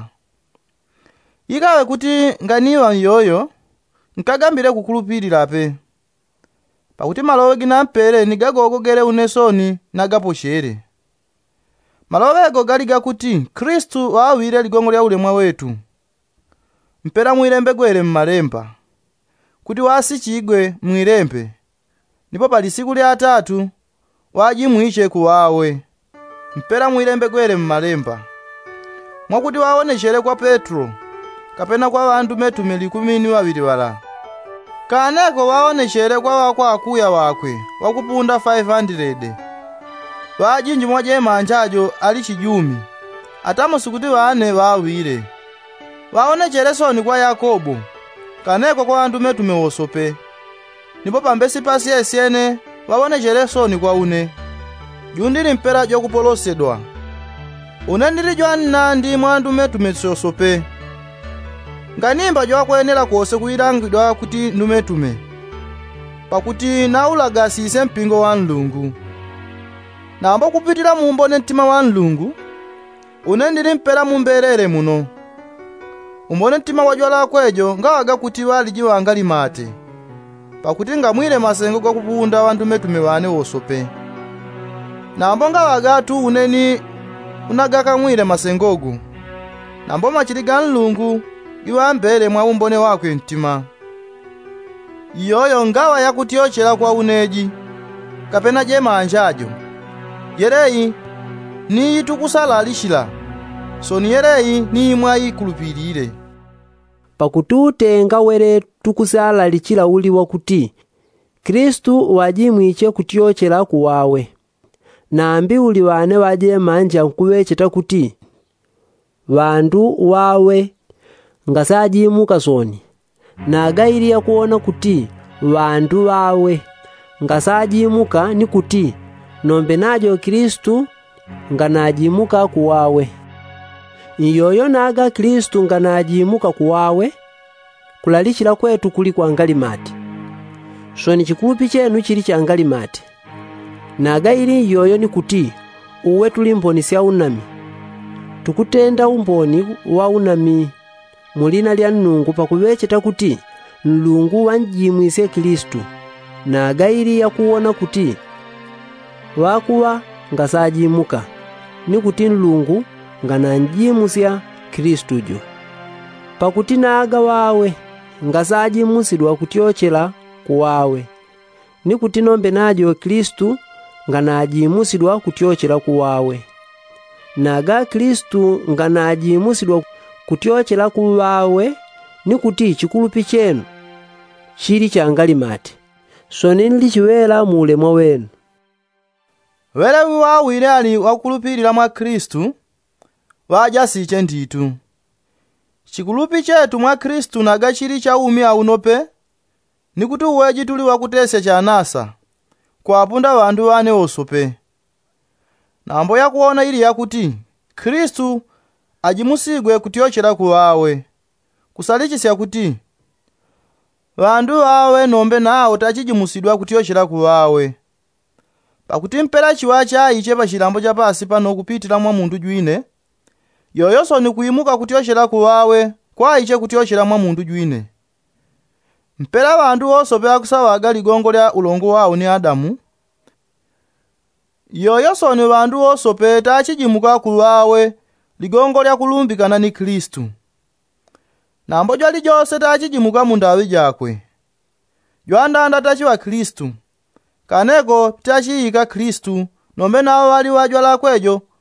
Ikawe kuti nganiwa yoyo nkagambire kukulupirira pe. Pakuti malowe ginampere nigagogogere unesoni nagapochere. Malowe ego gali gakuti Kristu wawire ligongo lya ulemwa wetu. Mpera mwirembe gwere mmalemba. Kuti wasichigwe mwirembe. Nipo pali siku lya tatu wajimwishe kuwawe. Mpera mwirembe gwere mmalemba. Mwakuti waoneshere kwa Petro kapena kwa bandu metume likumi ni babiri wala. Kaneko waoneshere kwa wakwa akuya wakwe wakupunda five hundred. Wajinji mwaje manjajo ali chijumi. Atamo sikuti wane wawire. Waonechere soni kwa Yakobo. Kaneko kwa bandu metume wosope. Nipo pambesi pasi esiene waonechere soni kwa une. Jundiri mpera jo kupolosedwa. Unendiri jwani nandi mwandu metume sosope. Nganimba jo kwenera kwose kuirangidwa kuti ndumetume. Pakuti naulaga sise mpingo wa Mulungu. Nambo kupitira mumbone ntima wa Mulungu. Unendiri mpera mumberere muno. Umbone ntima wajwala kwejo ngawaga kuti waliji wangali mate. Pakuti ngamwire masengo kwa kupunda wandu metume wane wosope. Nambo ngawaga tu uneni unagaka mwire masengogu. Nambo machiriga Mulungu iwa mbele mwa umbone wakwe ntima. Iyoyo ngawa ya kutiochera kwa uneji. Kapena je manjajo. Yerei ni itukusala alishila. So ni yerei ni imwa ikulupirire. Pakututenga were tukusala lichila uli wakuti Kristu wajimwiche kutiochera kuwawe. Nambi uli wane waje manja nkuwecheta kuti wandu wawe ngasajimuka soni. Nagairiya kuona kuti wandu wawe ngasajimuka ni kuti nombe najo Kristu nganajimuka kuwawe. Iyoyo naga Kristu nganajimuka kuwawe kulalichira kwetu kuli kwa ngalimati. Soni chikulupi chenu chili cha ngalimati. Nagairi iyoyo ni kuti uwe tuli mboni sya unami. Tukutenda umboni wa unami mulina lya Mulungu pakuwecheta kuti Mulungu wanjimwise Kristu. Nagairi ya kuona kuti wakuwa ngasajimuka ni kuti Mulungu ngananjimusya Kristu jo. Pakuti naga wawe ngasajimusidwa kutiochera kuwawe. Ni kuti nombe najo Kristu nganajimusidwa kutiochera kuwawe. Naga Kristu nganajimusidwa kutiochera kuwawe ni kuti chikulupi chenu chili cha ngalimati. Soni nilichiwela muulemwa wenu. Wele wawire ali wakulupirira mwa Kristu waja siche nditu. Chikulupi chetu mwa Kristu naga chili cha umi aunope ni kuti uweji tuli wakutesya cha nasa kwa apunda wandu wane osope. Nambo ya kuona ili ya kuti Kristu ajimusigwe kutiochera kuwawe. Kusalichisya kuti wandu wawe nombe nao tachijimusidwa kutiochera kuwawe. Pakuti mpera chiwacha iche pa chilambo cha pasi pano kupitira mwa mundu jwine. Yoyoso ni kuimuka kutiochera kuwawe kwa iche kutiochera mwa mundu jwine. Mpera wandu osope akusawaga ligongo lya ulongo wao ni Adamu. Yoyoso ni wandu osope tachijimuka kuwawe ligongo lya kulumbikana ni Kristu. Nambo jwali jose tachijimuka mundawi jakwe. Jwandanda tachi wa Kristu. Kaneko tachiyika Kristu nombe nawo wali wajwala kwejo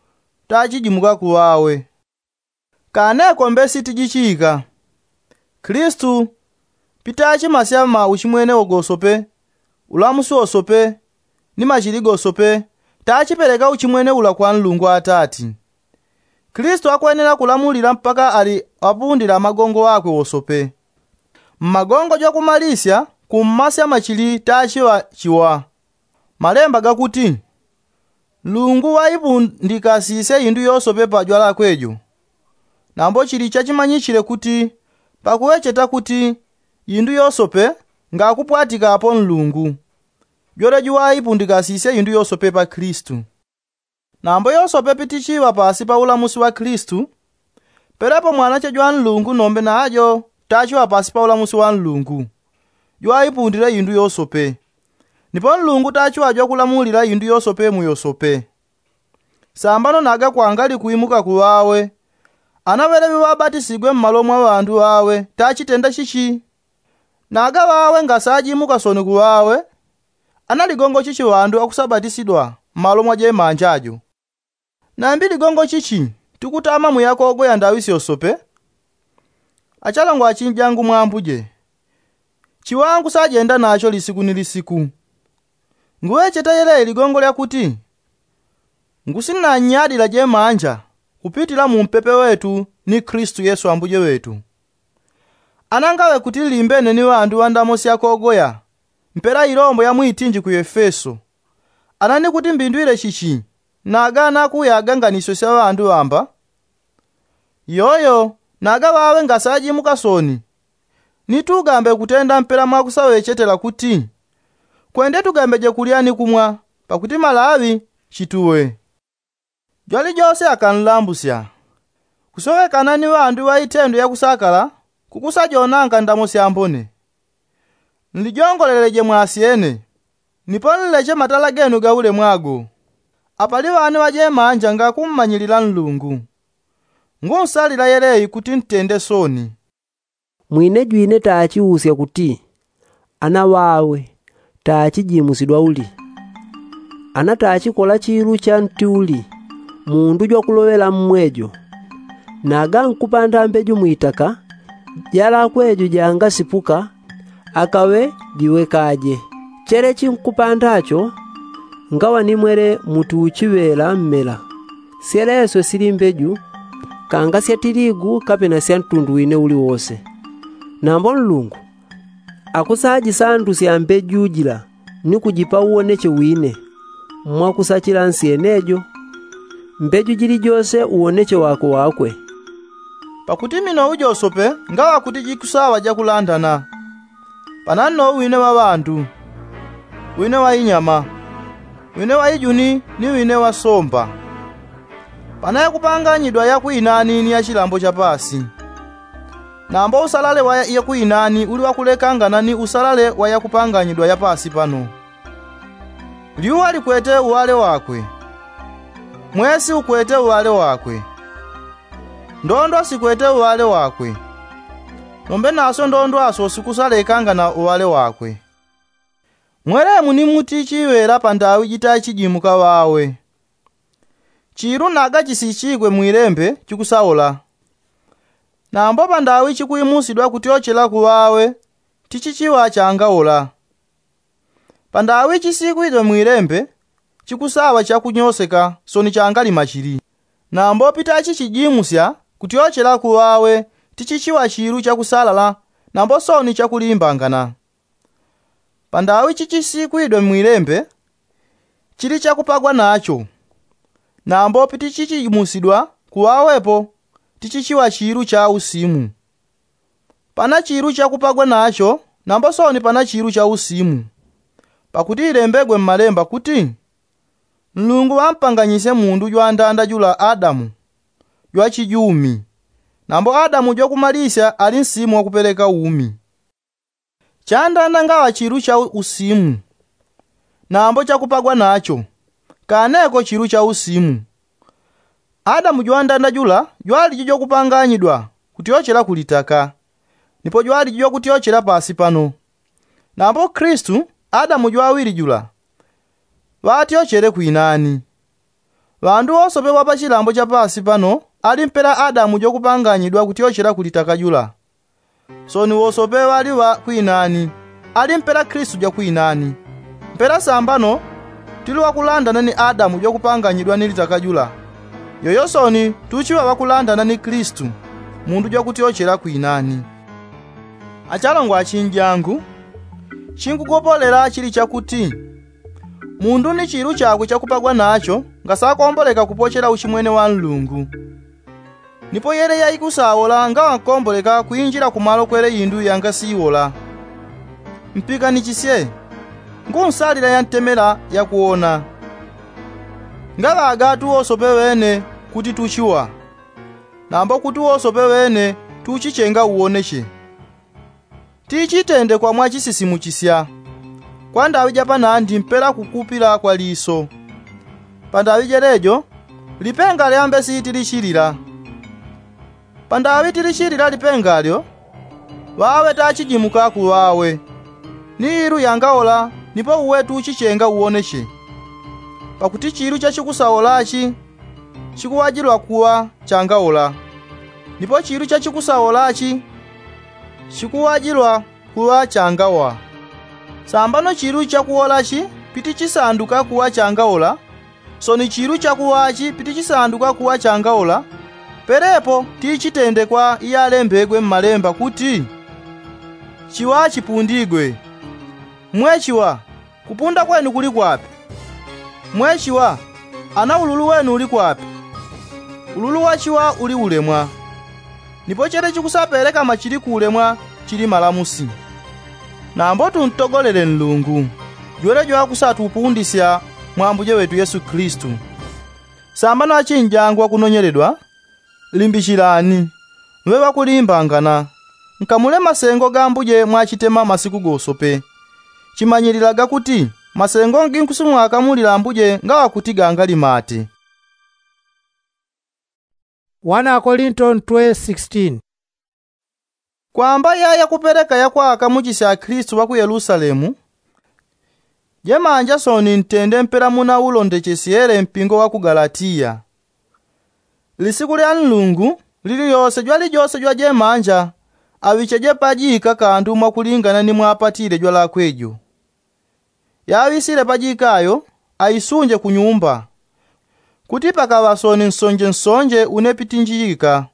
tachijimuka kuwawe. Kaneko mbesi tijichika. Kristu pitachi masya mawu chimwene ogosope, ulamusi osope, ni machiligo osope, tachipereka uchimwene ula kwa Mulungu Atati. Kristu akuyenera kulamulira mpaka ali apundira magongo akwe osope. Mmagongo jokumalisya kummasya machili tachiwa chiwa. Malemba gakuti Mulungu waipundikasise indu yosope pajwa lakwejo. Nambo chili chachimanyichire kuti pakuwecheta kuti indu yosope ngakupwatika apo Mulungu. Jole waipundikasise indu yosope pa Kristu. Nambo yosope pitichiwa pasi pa ulamusi wa Kristu, perapo mwana chajwa Mulungu nombe na ajo tachiwa pasi pa ulamusi wa Mulungu. Waipundira indu yosope. Nipo Mulungu tachiwa jwa kulamulira indu yosope mu yosope. Sambano naga kwangali kuimuka kuwawe. Anavelevi wabatisigwe mmalo mwa bantu wawe tachitenda chichi. Naga wawe ngasajimuka soni kuwawe. Analigongo chichi wandu akusabatisidwa mmalo mwa jemanjajo. Nambi ligongo chichi tukutama muyako ogo ya ndawisi yosope. Achalangu achinjangu mwambuje. Chiwangu sajenda nacho lisiku nilisiku. Nguwe chetayele ligongo lya kuti ngusina nyadi la jemanja kupitila mu mpepe wetu ni Kristu Yesu ambuje wetu. Anangawe kuti limbene ni wandu wandamosi yakogoya mpera ilombo ya mwitinji ku Efeso. Anani kuti mbindwire chichi naga nakuya aganganisyo sya wandu wamba. Yoyo naga wawe ngasaji mukasoni. Nitugambe kutenda mpera mwakusawechetela kuti kwende tugambeje kuliani kumwa pakuti malawi chituwe. Jwali jose akanlambusya. Kusowe kanani wandu wa itendo ya kusakala kukusajonanga ndamosi ambone. Nlijongoleleje mwasiene. Niponleche matala genu gaule mwago. Apali wanu waje manja nga kummanyilila Mulungu. Ngunsalira yeleyi kuti ntende soni. Mwine jwine tachiusya kuti ana wawe tachijimusidwa uli. Ana tachikola chiru cha ntiuli mundu jwa kulowela mmwejo. Naga nkupanda mbeju muitaka jala kwejo janga sipuka akawe diwekaje. Chere chinkupandacho ngawa nimwere mutu uchivela mmela. Seleso sili mbeju kanga sya tirigu kapena sya ntundu ine uli wose. Nambo Mulungu akusaji sandu sya mbeju jila ni kujipa uoneche wine. Mwakusachila nsienejo mbeju jili jose uoneche wako wakwe. Pakuti mino ujo osope ngawa kuti jikusawa jakulandana. Panano wine wa bantu, wine wa inyama, wine wa ijuni ni wine wa somba. Panaya kupanganyidwa ya kuinani ni ya chilambo cha pasi. Nambo usalale wa ya kuinani uli wakulekangana ni usalale wa ya kupanganyidwa ya pasi pano. Liuwa likwete uwale wakwe. Mwesi ukwete uwale wakwe. Ndondo sikwete uwale wakwe. Nombe naso ndondo aso sikusalekangana uwale wakwe. Mweremu ni muti chiwera pandawi jitachijimuka wawe. Chiru naga chisichigwe mwilembe chikusaola. Nambo pandawi chikuimusidwa kutiochela kuwawe tichichiwa changaola. Pandawi chisikwidwe mwilembe chikusawa chakunyoseka soni changali machiri. Nambo pitachi chijimusya kutiochela kuwawe tichichiwa chiru chakusalala nambo soni chakulimbangana. Pandawi chichisikwidwe mwilembe chili chakupagwa nacho. Nambo pitichichimusidwa kuwawepo tichichiwa chiru cha usimu. Pana chiru chakupagwa nacho nambo soni pana chiru cha usimu. Pakuti ilembegwe mmalemba kuti Mulungu wampanganyise mundu jwandanda jula Adamu jwa chijumi. Nambo Adamu jwa kumalisya ali nsimu wa kupeleka umi. Chandanda ngawa chiru cha usimu. Nambo chakupagwa nacho kaneko chiru cha usimu. Adamu jwandanda jula jwali jijo kupanganyidwa kutiochela kulitaka. Nipo jwali jijo kutiochela pasi pano. Nambo Kristu Adamu jwawiri jula watiochele kuinani. Vandu osopewa pa chilambo cha pasi pano ali mpera Adamu jokupanganyidwa kutiochera kulitakajula. So ni wosopewa ali wa kuinani, ali mpera Kristu ja kuinani. Mpera sambano tili wakulandana ni Adamu jokupanganyidwa nilitakajula. Yoyosoni tuchiwa wakulandana ni Kristu, mundu jokutiochera kuinani. Achalongwa achinjangu, chinkukopolera chili chakuti mundu ni chiru chakwe chakupagwa nacho ngasakomboleka kupochera uchimwene wa Mulungu. Nipo yere yaikusawola nga wakomboleka kuinjira kumalo kwere yindu yanga siwola. Mpika ni chisye ngunsalira yantemera yakuona. Ngala agatu osopewene kuti tuchiwa, nambo kuti osopewene tuchichenga uoneche. Tichitende kwa mwachisisimu chisya. Kwa ndawija panandi mpera kukupira kwa liso. Pandawije rejo, lipenga liambe siti lishirira. Pandawiti lishirira lipenga lyo, wawe tachijimuka kuwawe. Ni iru yangaola, nipo uwetu uchichenga uoneche. Pakuti chiru chachikusaolachi, chikuwajirwa kuwa changaola. Nipo chiru chachikusaolachi, chikuwajirwa kuwa changawa. Sambano chiru chakuolachi piti chisanduka kuwa changaola, so ni chiru chakuwachi piti chisanduka kuwa changaola. Perepo tichitende kwa iyalembegwe mmalemba kuti chiwa chipundigwe. Mwechiwa kupunda kwenu kuli kwapi? Mwechiwa ana ululu wenu uli kwapi? Ululu wachiwa uli ulemwa. Nipo chere chikusapereka machiri kulemwa chili malamusi. Nambo tuntogolele Mulungu jwere jwa kusatupundisya mwambuje wetu Yesu Kristu. Sambano achinjangwa kunonyeredwa limbishirani mwe bakulimbangana nkamule masengo gambuje mwachitema masiku gosope. Chimanyiriraga kuti masengo nginkusumu akamulira mbuje ngawa kutiganga limate. First Corinthians twelve sixteen. Kwamba yaya kupereka yakwa akamuchisa Kristu wa ku Yerusalemu, jemanja soni ntende mpera muna ulondechesiere mpingo wa ku Galatia. Lisiku lya Mulungu lili yose jwali jose jwa jemanja awicheje pajika kandu mwakulingana ni mwapatire jwala kwejo. Yawisire pajikayo aisunje kunyumba kuti pakawasoni nsonje nsonje unepitinjika.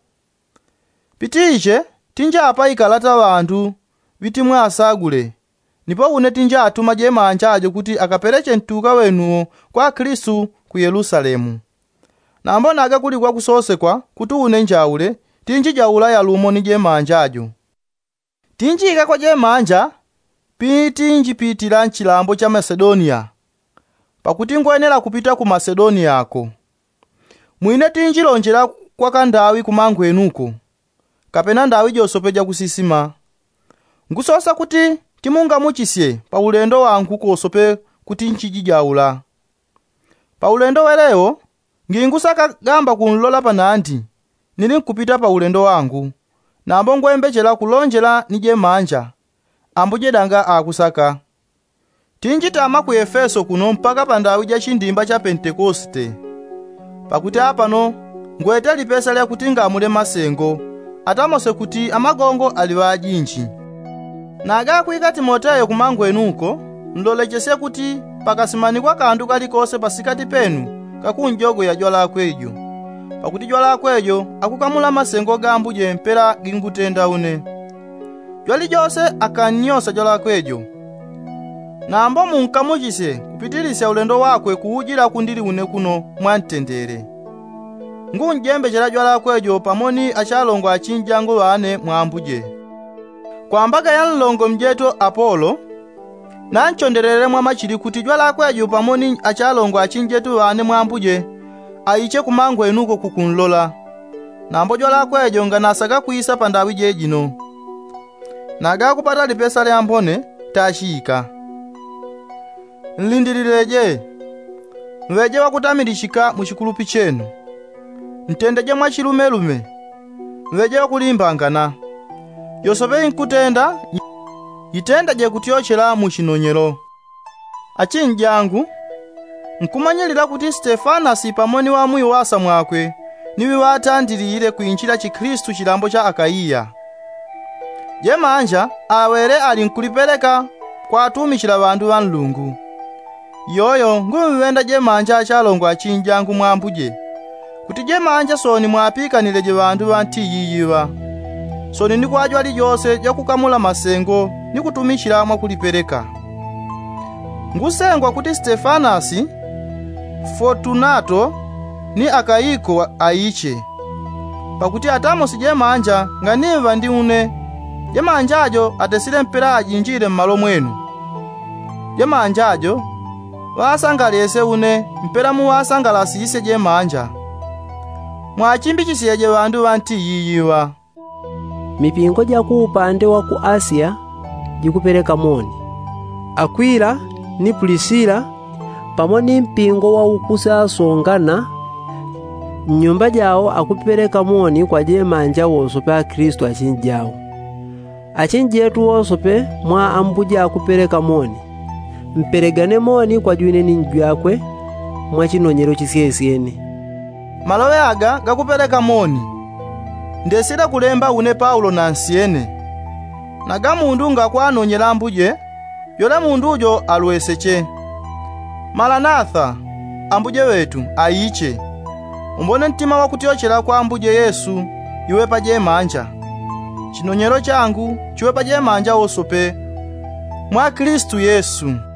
Pitije tinja apa ikalata wandu viti mwasagule, nipo une tinja atuma jemanja ajo kuti akapereche ntuka wenu kwa Kristu ku Yerusalemu. Nambo naga kuli kwa kusosekwa kuti une njaule tinji jaula ya lumo ni jemanja ajo. Tinjika kwa jemanja piti njipitira nchilambo cha Macedonia, pakuti ngwenera kupita ku Macedonia ako. Mwine tinjilonjera kwa kandawi kumangwe enuko, kapena ndawi josopeja kusisima. Ngusosa kuti timunga muchisye pa ulendo wangu kosope kuti nchijijaula. Pa ulendo weleo ngingusaka gamba kunlola panandi nili nkupita pa ulendo wangu, nambo ngwembechera kulonjera nije manja ambuje danga akusaka. Tinjitama ku Efeso kuno mpaka pandawi ja chindimba cha Pentekoste, pakuti apano ngwete lipesa lya kutinga amule masengo atamose kuti amagongo aliwa ajinji. Naga kuika Timoteyo kumangwe enuko nlolechese kuti pakasimani kwa kandu kalikose pasikati penu kakunjogo ya jwala kwejo, pakuti jwala kwejo akukamula masengo gambuje mpera gingutenda une. Jwali jose akanyosa jwala kwejo. Nambo munkamujise kupitilisya ulendo wakwe kuujira kundili une kuno mwantendere. Ngunjembe jela jwala kwejo pamoni achalongo achinjango wane mwambuje. Kwa mbaga ya nlongo mjeto Apolo, nanchonderere mwa machiri kuti jwala kwejo pamoni achalongo achinjetu wane mwambuje aiche kumangwe enuko kukunlola. Nambo jwala kwejo nga nasaka kuisa pandawi jejino. Naga kupata lipesa le ambone tashika. Nlindirireje mweje wakutamirishika mushikulupi chenu. Ntendeje mwachilumelume mweje wakulimbangana. Yosobe nkutenda yitenda je kutiochera mushinonyero. Achinjangu nkumanyilira kuti Stefanasi pamoni wamwi wasa mwakwe niwe watandilire kuinjira Chikhristu chilambo cha Akaiya. Je manja awere ali nkulipereka kwa atumikira bandu ba Mulungu. Yoyo ngumwenda je manja achalongwa achinjangu mwambuje kuti je manja soni mwapikanire je bandu bantiyiyiwa soni nikwajwa lijose ja kukamula masengo ni kutumikira mwa kulipereka. Ngusengwa kuti Stefanasi, Fortunato ni Akaiko aiche pakuti atamo sije manja nganiva ndi une je manjajo atesile mpera ajinjire mmalo mwenu. Je manjajo wasangalese une mpera mu wasangalasise je manja mwachimbikisiye je bandu bantiyiyiwa. Mipingo ja ku upande wa ku Asia jikupereka moni. Akwila ni Prisila pamwe ni mpingo wa ukusasongana nyumba jao akupereka moni kwa je manja wosope a Kristo achinjao. Achinjetu wosope mwa ambuja akupereka moni. Mperegane moni kwa juine ninjwakwe mwa chinonyero chisiyesieni. Malowe aga gakupereka moni ndesira kulemba une Paulo na nsiene naga mundu ngakwanonyera ambuje yole mundu ujo alweseche. Maranatha, ambuje wetu aiche umbone ntima wakutiochera kwa ambuje Yesu iwe paje manja chinonyero changu chiwe paje manja osope mwa Kristu Yesu.